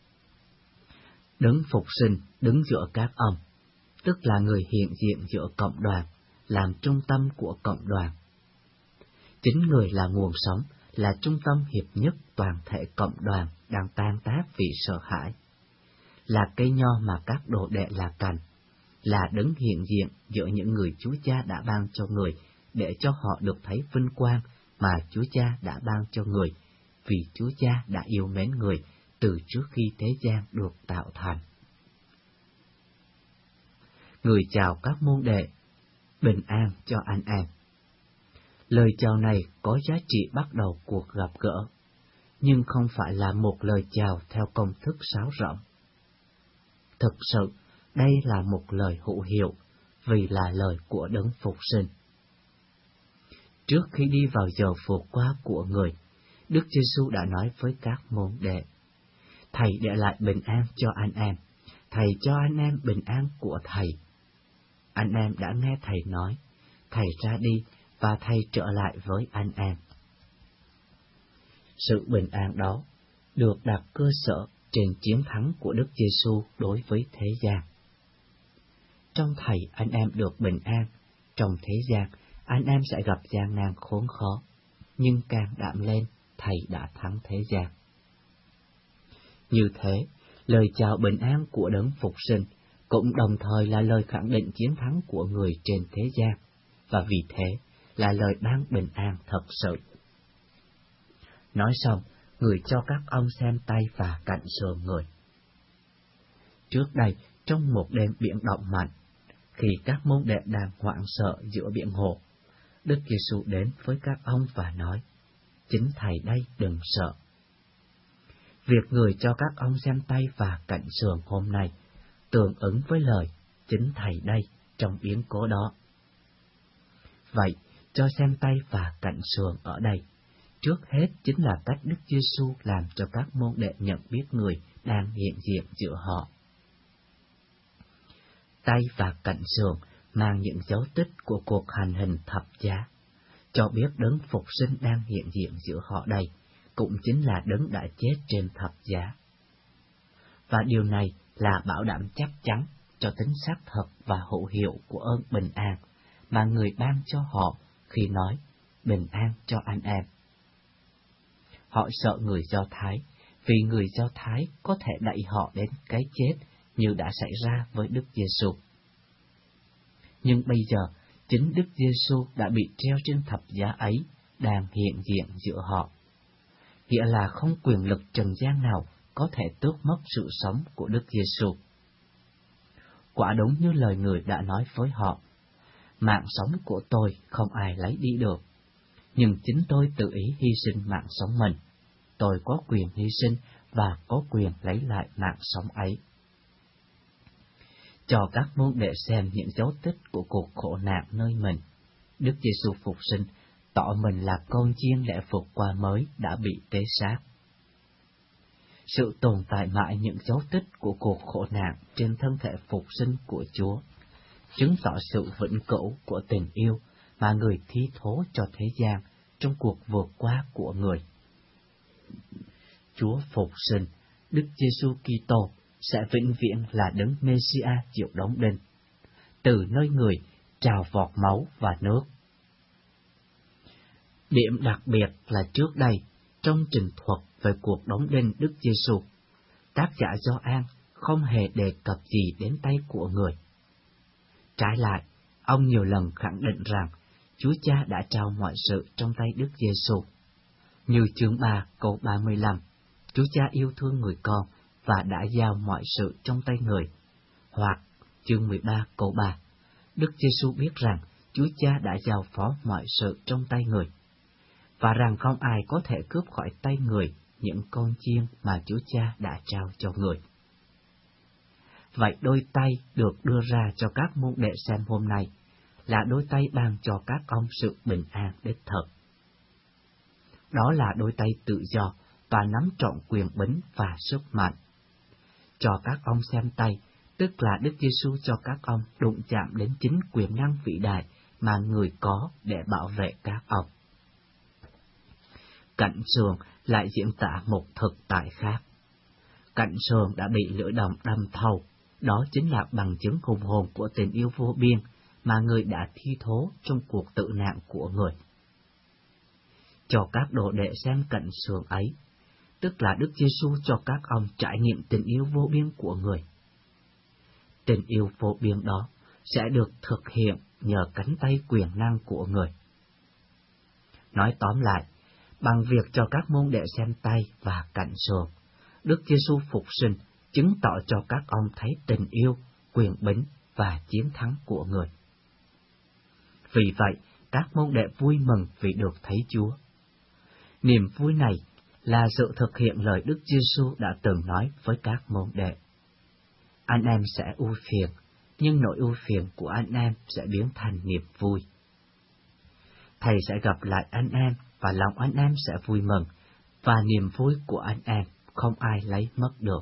Đấng phục sinh đứng giữa các ông, tức là người hiện diện giữa cộng đoàn, làm trung tâm của cộng đoàn. Chính người là nguồn sống, là trung tâm hiệp nhất toàn thể cộng đoàn đang tan tác vì sợ hãi, là cây nho mà các đồ đệ là cành, là đấng hiện diện giữa những người Chúa Cha đã ban cho người, để cho họ được thấy vinh quang mà Chúa Cha đã ban cho người, vì Chúa Cha đã yêu mến người từ trước khi thế gian được tạo thành. Người chào các môn đệ, bình an cho anh em. Lời chào này có giá trị bắt đầu cuộc gặp gỡ, nhưng không phải là một lời chào theo công thức sáo rỗng. Thực sự, đây là một lời hữu hiệu, vì là lời của Đấng phục sinh. Trước khi đi vào giờ vượt qua của người, Đức Giêsu đã nói với các môn đệ, Thầy để lại bình an cho anh em, Thầy cho anh em bình an của Thầy. Anh em đã nghe Thầy nói, Thầy ra đi và Thầy trở lại với anh em. Sự bình an đó được đặt cơ sở trên chiến thắng của Đức Giêsu đối với thế gian. Trong Thầy anh em được bình an, trong thế gian anh em sẽ gặp gian nan khốn khó, nhưng càng đạm lên, Thầy đã thắng thế gian. Như thế, lời chào bình an của Đấng Phục Sinh cũng đồng thời là lời khẳng định chiến thắng của người trên thế gian, và vì thế là lời ban bình an thật sự. Nói xong, người cho các ông xem tay và cạnh sườn người. Trước đây, trong một đêm biển động mạnh, khi các môn đệ đang hoảng sợ giữa biển hồ, Đức Giêsu đến với các ông và nói: Chính Thầy đây, đừng sợ. Việc người cho các ông xem tay và cạnh sườn hôm nay tương ứng với lời Chính Thầy đây trong biến cố đó. Vậy, cho xem tay và cạnh sườn ở đây, trước hết chính là cách Đức Giêsu làm cho các môn đệ nhận biết người đang hiện diện giữa họ. Tay và cạnh sườn mang những dấu tích của cuộc hành hình thập giá, cho biết Đấng Phục Sinh đang hiện diện giữa họ đây cũng chính là Đấng đã chết trên thập giá. Và điều này là bảo đảm chắc chắn cho tính xác thật và hữu hiệu của ơn bình an mà người ban cho họ khi nói bình an cho anh em. Họ sợ người Do Thái, vì người Do Thái có thể đẩy họ đến cái chết như đã xảy ra với Đức Giêsu. Nhưng bây giờ, chính Đức Giêsu đã bị treo trên thập giá ấy, đang hiện diện giữa họ. Nghĩa là không quyền lực trần gian nào có thể tước mất sự sống của Đức Giêsu. Quả đúng như lời người đã nói với họ, mạng sống của tôi không ai lấy đi được, nhưng chính tôi tự ý hy sinh mạng sống mình. Tôi có quyền hy sinh và có quyền lấy lại mạng sống ấy. Cho các môn đệ xem những dấu tích của cuộc khổ nạn nơi mình, Đức Giêsu Phục Sinh tỏ mình là con chiên lẽ vượt qua mới đã bị tế xác. Sự tồn tại mãi những dấu tích của cuộc khổ nạn trên thân thể phục sinh của Chúa, chứng tỏ sự vĩnh cửu của tình yêu mà người thí thố cho thế gian trong cuộc vượt qua của người. Chúa Phục Sinh, Đức Giêsu Kitô sẽ vĩnh viễn là Đấng Mêsia chịu đóng đinh, từ nơi người trào vọt máu và nước. Điểm đặc biệt là trước đây, trong trình thuật về cuộc đóng đinh Đức Giêsu, tác giả Gioan không hề đề cập gì đến tay của người. Trái lại, ông nhiều lần khẳng định rằng Chúa Cha đã trao mọi sự trong tay Đức Giêsu. Như chương ba câu ba mươi lăm, Chúa Cha yêu thương người con và đã giao mọi sự trong tay người. Hoặc chương mười ba câu ba, Đức Giêsu biết rằng Chúa Cha đã giao phó mọi sự trong tay người, và rằng không ai có thể cướp khỏi tay người những con chiên mà Chúa Cha đã trao cho người. Vậy đôi tay được đưa ra cho các môn đệ xem hôm nay là đôi tay ban cho các ông sự bình an đích thực. Đó là đôi tay tự do và nắm trọn quyền bính và sức mạnh. Cho các ông xem tay, tức là Đức Giêsu cho các ông đụng chạm đến chính quyền năng vĩ đại mà người có để bảo vệ các ông. Cạnh sườn lại diễn tả một thực tại khác. Cạnh sườn đã bị lưỡi đồng đâm thâu, đó chính là bằng chứng hùng hồn của tình yêu vô biên mà người đã thi thố trong cuộc tự nạn của người. Cho các đồ đệ xem cạnh sườn ấy, tức là Đức Giêsu cho các ông trải nghiệm tình yêu vô biên của người. Tình yêu vô biên đó sẽ được thực hiện nhờ cánh tay quyền năng của người. Nói tóm lại, bằng việc cho các môn đệ xem tay và cạnh sườn, Đức Giêsu Phục Sinh chứng tỏ cho các ông thấy tình yêu, quyền bính và chiến thắng của người. Vì vậy, các môn đệ vui mừng vì được thấy Chúa. Niềm vui này là sự thực hiện lời Đức Giêsu đã từng nói với các môn đệ. Anh em sẽ ưu phiền, nhưng nỗi ưu phiền của anh em sẽ biến thành niềm vui. Thầy sẽ gặp lại anh em và lòng anh em sẽ vui mừng, và niềm vui của anh em không ai lấy mất được.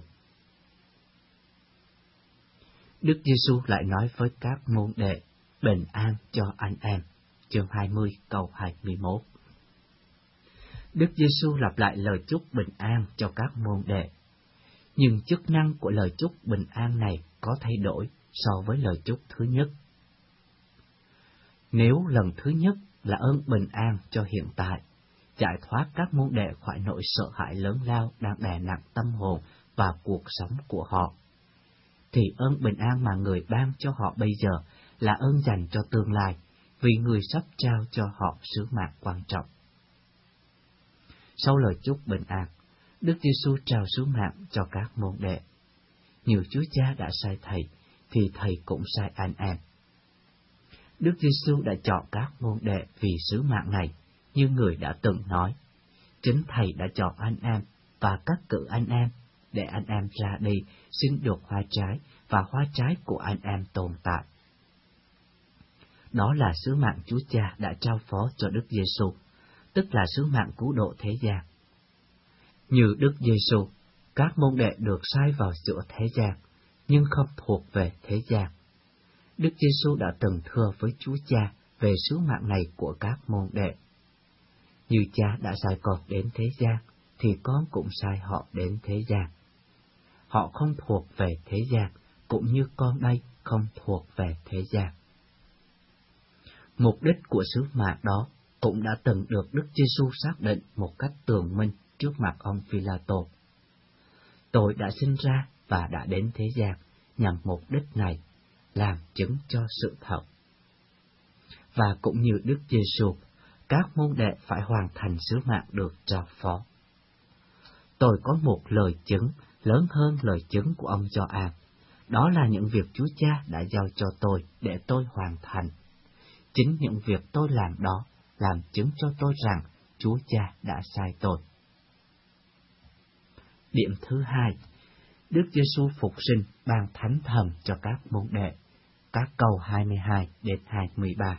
Đức Giêsu lại nói với các môn đệ, bình an cho anh em, chương hai mươi câu hai mươi mốt. Đức Giêsu lặp lại lời chúc bình an cho các môn đệ. Nhưng chức năng của lời chúc bình an này có thay đổi so với lời chúc thứ nhất. Nếu lần thứ nhất là ơn bình an cho hiện tại, giải thoát các môn đệ khỏi nỗi sợ hãi lớn lao đang đè nặng tâm hồn và cuộc sống của họ, thì ơn bình an mà người ban cho họ bây giờ là ơn dành cho tương lai, vì người sắp trao cho họ sứ mạng quan trọng. Sau lời chúc bình an, Đức Giêsu trao sứ mạng cho các môn đệ. Như Chúa Cha đã sai Thầy, thì Thầy cũng sai anh em. Đức Giêsu đã chọn các môn đệ vì sứ mạng này, như Người đã từng nói. Chính Thầy đã chọn anh em và cắt cử anh em, để anh em ra đi xin được hoa trái và hoa trái của anh em tồn tại. Đó là sứ mạng Chúa Cha đã trao phó cho Đức Giêsu, tức là sứ mạng cứu độ thế gian. Như Đức Giêsu, các môn đệ được sai vào giữa thế gian, nhưng không thuộc về thế gian. Đức Giêsu đã từng thưa với Chúa Cha về sứ mạng này của các môn đệ. Như Cha đã sai con đến thế gian, thì con cũng sai họ đến thế gian. Họ không thuộc về thế gian, cũng như con đây không thuộc về thế gian. Mục đích của sứ mạng đó cũng đã từng được Đức Giêsu xác định một cách tường minh trước mặt ông Phi-la-tô. Tôi đã sinh ra và đã đến thế gian nhằm mục đích này, làm chứng cho sự thật. Và cũng như Đức Giêsu, các môn đệ phải hoàn thành sứ mạng được trao phó. Tôi có một lời chứng lớn hơn lời chứng của ông Gioan, đó là những việc Chúa Cha đã giao cho tôi để tôi hoàn thành. Chính những việc tôi làm đó làm chứng cho tôi rằng Chúa Cha đã sai tôi. Điểm thứ hai, Đức Giêsu phục sinh ban thánh thần cho các môn đệ, các câu hai mươi hai đến hai mươi ba.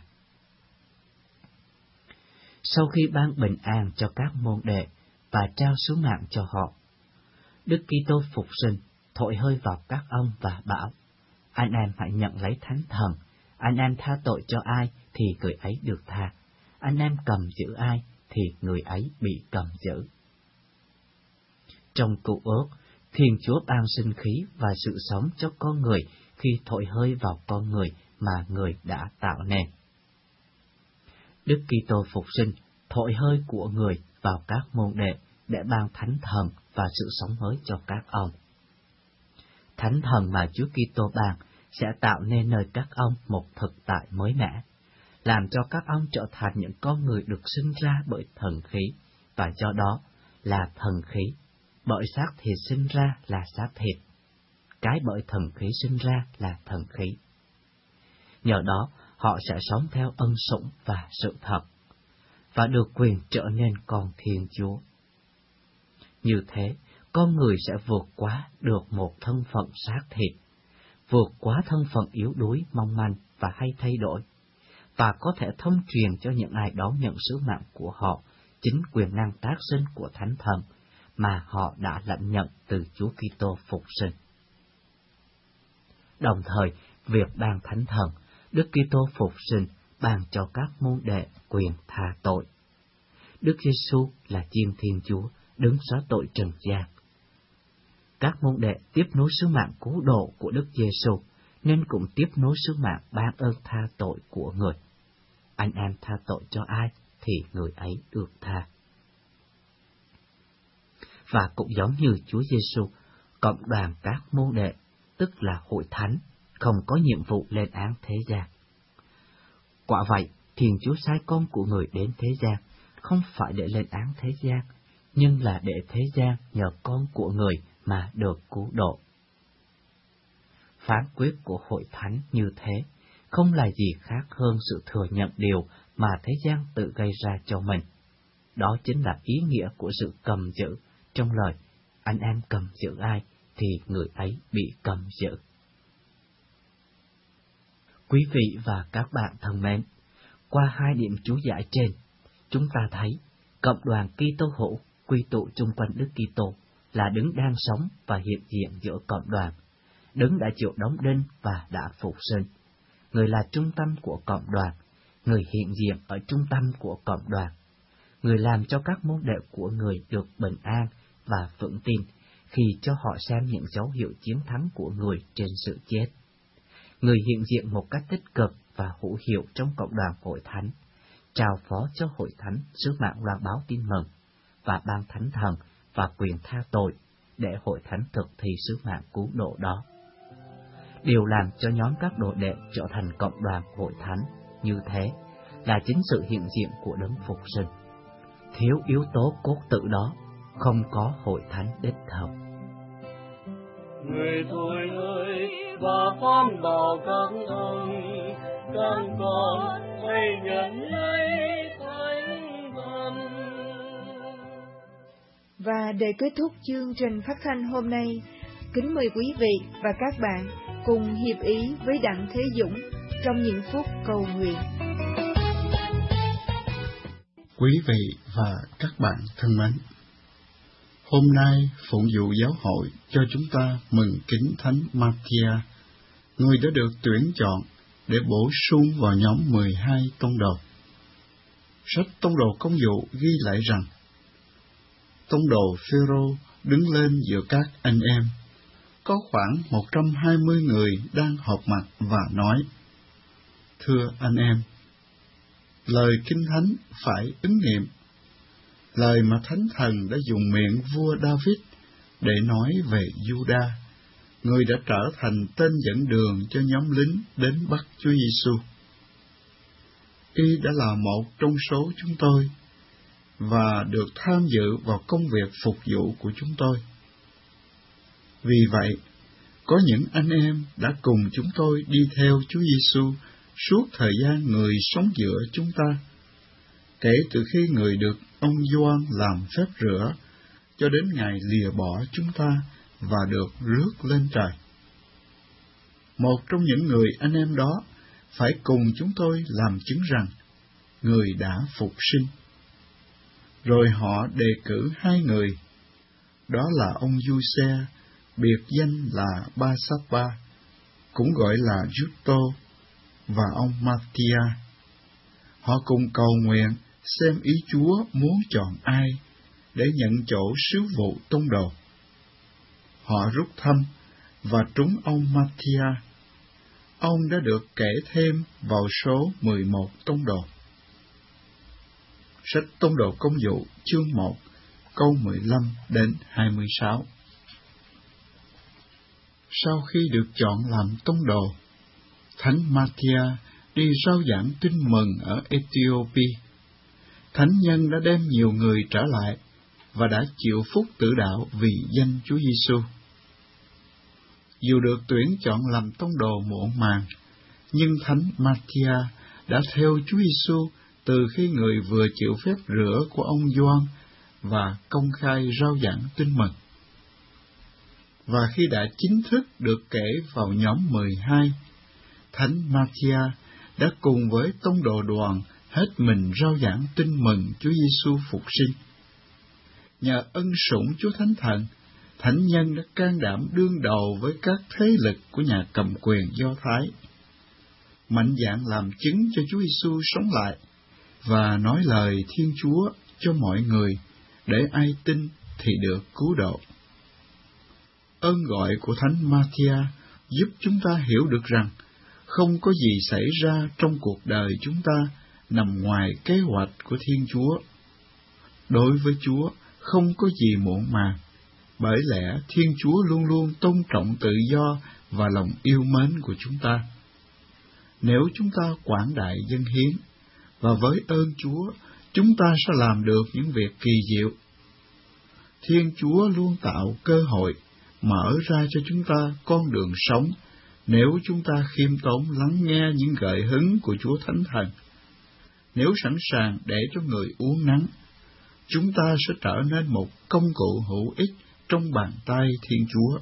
Sau khi ban bình an cho các môn đệ và trao sứ mạng cho họ, Đức Kitô phục sinh thổi hơi vào các ông và bảo: anh em hãy nhận lấy thánh thần. Anh em tha tội cho ai thì người ấy được tha. Anh em cầm giữ ai thì người ấy bị cầm giữ. Trong Cựu Ước, Thiên Chúa ban sinh khí và sự sống cho con người khi thổi hơi vào con người mà người đã tạo nên. Đức Kitô phục sinh thổi hơi của người vào các môn đệ để ban thánh thần và sự sống mới cho các ông. Thánh thần mà Chúa Kitô ban sẽ tạo nên nơi các ông một thực tại mới mẻ, làm cho các ông trở thành những con người được sinh ra bởi thần khí, và do đó là thần khí, bởi xác thịt sinh ra là xác thịt, cái bởi thần khí sinh ra là thần khí. Nhờ đó, họ sẽ sống theo ân sủng và sự thật, và được quyền trở nên con Thiên Chúa. Như thế, con người sẽ vượt qua được một thân phận xác thịt, vượt qua thân phận yếu đuối, mong manh và hay thay đổi, và có thể thông truyền cho những ai đón nhận sứ mạng của họ chính quyền năng tác sinh của Thánh Thần mà họ đã lãnh nhận từ Chúa Kitô phục sinh. Đồng thời, việc ban Thánh Thần, Đức Kitô phục sinh ban cho các môn đệ quyền tha tội. Đức Giêsu là Chiên Thiên Chúa đứng xóa tội trần gian. Các môn đệ tiếp nối sứ mạng cứu độ của Đức Giêsu nên cũng tiếp nối sứ mạng ban ơn tha tội của người. Anh em tha tội cho ai thì người ấy được tha. Và cũng giống như Chúa Giêsu, cộng đoàn các môn đệ, tức là hội thánh, không có nhiệm vụ lên án thế gian. Quả vậy, Thiên Chúa sai con của người đến thế gian, không phải để lên án thế gian, nhưng là để thế gian nhờ con của người mà được cứu độ. Phán quyết của hội thánh như thế không là gì khác hơn sự thừa nhận điều mà thế gian tự gây ra cho mình. Đó chính là ý nghĩa của sự cầm giữ trong lời anh em cầm giữ ai thì người ấy bị cầm giữ. Quý vị và các bạn thân mến, qua hai điểm chú giải trên, chúng ta thấy cộng đoàn Kitô hữu quy tụ chung quanh Đức Kitô là đứng đang sống và hiện diện giữa cộng đoàn, đứng đã chịu đóng đinh và đã phục sinh. Người là trung tâm của cộng đoàn, người hiện diện ở trung tâm của cộng đoàn. Người làm cho các môn đệ của người được bình an và vững tin khi cho họ xem những dấu hiệu chiến thắng của người trên sự chết. Người hiện diện một cách tích cực và hữu hiệu trong cộng đoàn hội thánh, trao phó cho hội thánh sứ mạng loan báo tin mừng và ban thánh thần và quyền tha tội để hội thánh thực thi sứ mạng cứu độ đó. Điều làm cho nhóm các đồ đệ trở thành cộng đoàn hội thánh như thế là chính sự hiện diện của đấng phục sinh. Thiếu yếu tố cốt tử đó, không có hội thánh đích thực. Người thôi ơi và phán bảo các ông, các con hãy nhận lấy thánh thần. Và để kết thúc chương trình phát thanh hôm nay, kính mời quý vị và các bạn cùng hiệp ý với Đặng Thế Dũng trong những phút cầu nguyện. Quý vị và các bạn thân mến, hôm nay phụng vụ giáo hội cho chúng ta mừng kính Thánh Ma-thi-a, người đã được tuyển chọn để bổ sung vào nhóm mười hai tông đồ. Sách Tông đồ Công vụ ghi lại rằng, tông đồ Phêrô đứng lên giữa các anh em. Có khoảng một trăm hai mươi người đang họp mặt và nói: Thưa anh em, lời Kinh Thánh phải ứng nghiệm, lời mà Thánh Thần đã dùng miệng vua David để nói về Juda, người đã trở thành tên dẫn đường cho nhóm lính đến bắt Chúa Giêsu. Y đã là một trong số chúng tôi và được tham dự vào công việc phục vụ của chúng tôi. Vì vậy, có những anh em đã cùng chúng tôi đi theo Chúa Giêsu suốt thời gian người sống giữa chúng ta, kể từ khi người được ông Gioan làm phép rửa, cho đến ngày lìa bỏ chúng ta và được rước lên trời. Một trong những người anh em đó phải cùng chúng tôi làm chứng rằng người đã phục sinh. Rồi họ đề cử hai người, đó là ông Giuse, biệt danh là Ba-sáp-ba, cũng gọi là Giusto, và ông Ma-thi-a. Họ cùng cầu nguyện xem ý Chúa muốn chọn ai để nhận chỗ sứ vụ tông đồ. Họ rút thăm và trúng ông Ma-thi-a. Ông đã được kể thêm vào số mười một tông đồ. Sách Tông đồ Công vụ chương một, câu mười lăm đến hai mươi sáu. Sau khi được chọn làm tông đồ, Thánh Ma-thi-a đi rao giảng tin mừng ở Ethiopia. Thánh nhân đã đem nhiều người trở lại và đã chịu phúc tử đạo vì danh Chúa Giêsu. Dù được tuyển chọn làm tông đồ muộn màng, nhưng Thánh Ma-thi-a đã theo Chúa Giêsu từ khi người vừa chịu phép rửa của ông Gioan và công khai rao giảng tin mừng. Và khi đã chính thức được kể vào nhóm mười hai, Thánh Ma-thi-a đã cùng với tông đồ đoàn hết mình rao giảng tin mừng Chúa Giêsu phục sinh. Nhờ ân sủng Chúa Thánh Thần, thánh nhân đã can đảm đương đầu với các thế lực của nhà cầm quyền Do Thái, mạnh dạn làm chứng cho Chúa Giêsu sống lại và nói lời Thiên Chúa cho mọi người, để ai tin thì được cứu độ. Ơn gọi của Thánh Ma-thi-a giúp chúng ta hiểu được rằng không có gì xảy ra trong cuộc đời chúng ta nằm ngoài kế hoạch của Thiên Chúa. Đối với Chúa không có gì muộn màng, bởi lẽ Thiên Chúa luôn luôn tôn trọng tự do và lòng yêu mến của chúng ta. Nếu chúng ta quảng đại dâng hiến, và với ơn Chúa, chúng ta sẽ làm được những việc kỳ diệu. Thiên Chúa luôn tạo cơ hội, mở ra cho chúng ta con đường sống, nếu chúng ta khiêm tốn lắng nghe những gợi hứng của Chúa Thánh Thần. Nếu sẵn sàng để cho người uống nắng, chúng ta sẽ trở nên một công cụ hữu ích trong bàn tay Thiên Chúa.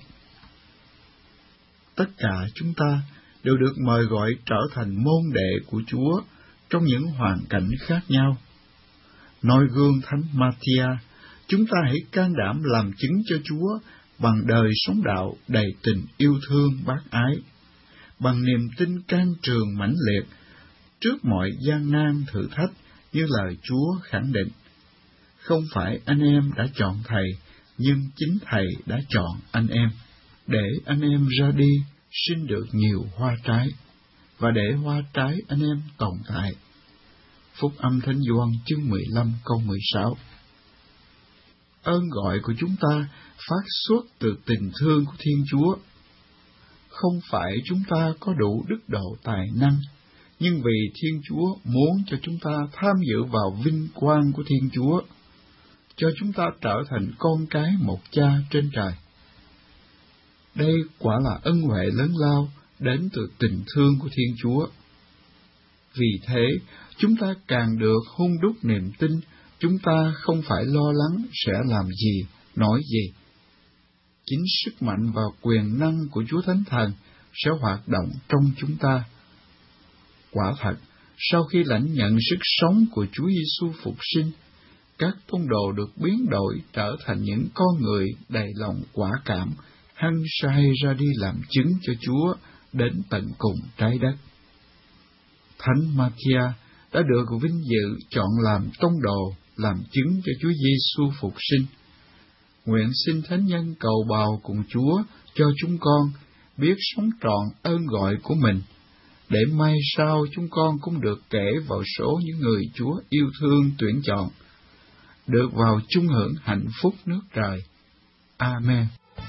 Tất cả chúng ta đều được mời gọi trở thành môn đệ của Chúa trong những hoàn cảnh khác nhau. Noi gương Thánh Ma-thi-a, chúng ta hãy can đảm làm chứng cho Chúa bằng đời sống đạo đầy tình yêu thương bác ái, bằng niềm tin can trường mãnh liệt trước mọi gian nan thử thách như lời Chúa khẳng định. Không phải anh em đã chọn Thầy, nhưng chính Thầy đã chọn anh em, để anh em ra đi, sinh được nhiều hoa trái, và để hoa trái anh em tồn tại. Phúc âm Thánh Gioan chương mười lăm câu mười sáu. Ơn gọi của chúng ta phát xuất từ tình thương của Thiên Chúa. Không phải chúng ta có đủ đức độ tài năng, nhưng vì Thiên Chúa muốn cho chúng ta tham dự vào vinh quang của Thiên Chúa, cho chúng ta trở thành con cái một Cha trên trời. Đây quả là ân huệ lớn lao đến từ tình thương của Thiên Chúa. Vì thế, chúng ta càng được hun đúc niềm tin, chúng ta không phải lo lắng sẽ làm gì, nói gì. Chính sức mạnh và quyền năng của Chúa Thánh Thần sẽ hoạt động trong chúng ta. Quả thật, sau khi lãnh nhận sức sống của Chúa Giêsu phục sinh, các tông đồ được biến đổi trở thành những con người đầy lòng quả cảm, hăng say ra đi làm chứng cho Chúa đến tận cùng trái đất. Thánh Ma-thi-a đã được vinh dự chọn làm tông đồ, làm chứng cho Chúa Giêsu phục sinh. Nguyện xin Thánh Nhân cầu bào cùng Chúa cho chúng con biết sống trọn ơn gọi của mình, để mai sau chúng con cũng được kể vào số những người Chúa yêu thương tuyển chọn, được vào chung hưởng hạnh phúc nước trời. Amen.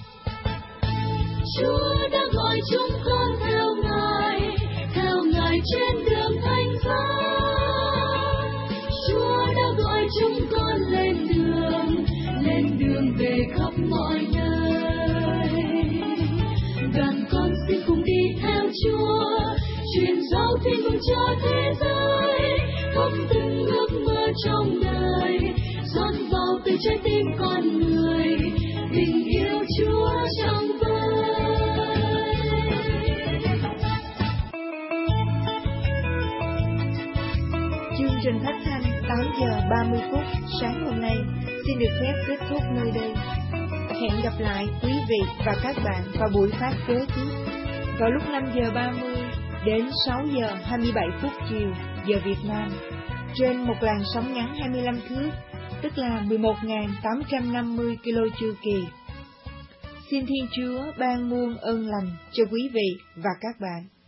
Chúa đã gọi chúng con theo Ngài, theo Ngài trên đường thánh giá. Chúa đã gọi chúng con lên đường, lên đường về khắp mọi nơi. Đoàn con xin cùng đi theo Chúa, truyền giáo tin mừng cho thế giới, khắp từng ước mơ trong đời, dọn vào từ trái tim con người, tình yêu Chúa trong vơi. Chương trình phát thanh tám giờ ba mươi phút sáng hôm nay xin được phép kết thúc nơi đây. Hẹn gặp lại quý vị và các bạn vào buổi phát kế tiếp vào lúc năm giờ ba mươi đến sáu giờ hai mươi bảy phút chiều giờ Việt Nam trên một làn sóng ngắn hai mươi lăm thước, tức là mười một nghìn tám trăm năm mươi ki lô chu kỳ. Xin Thiên Chúa ban muôn ơn lành cho quý vị và các bạn.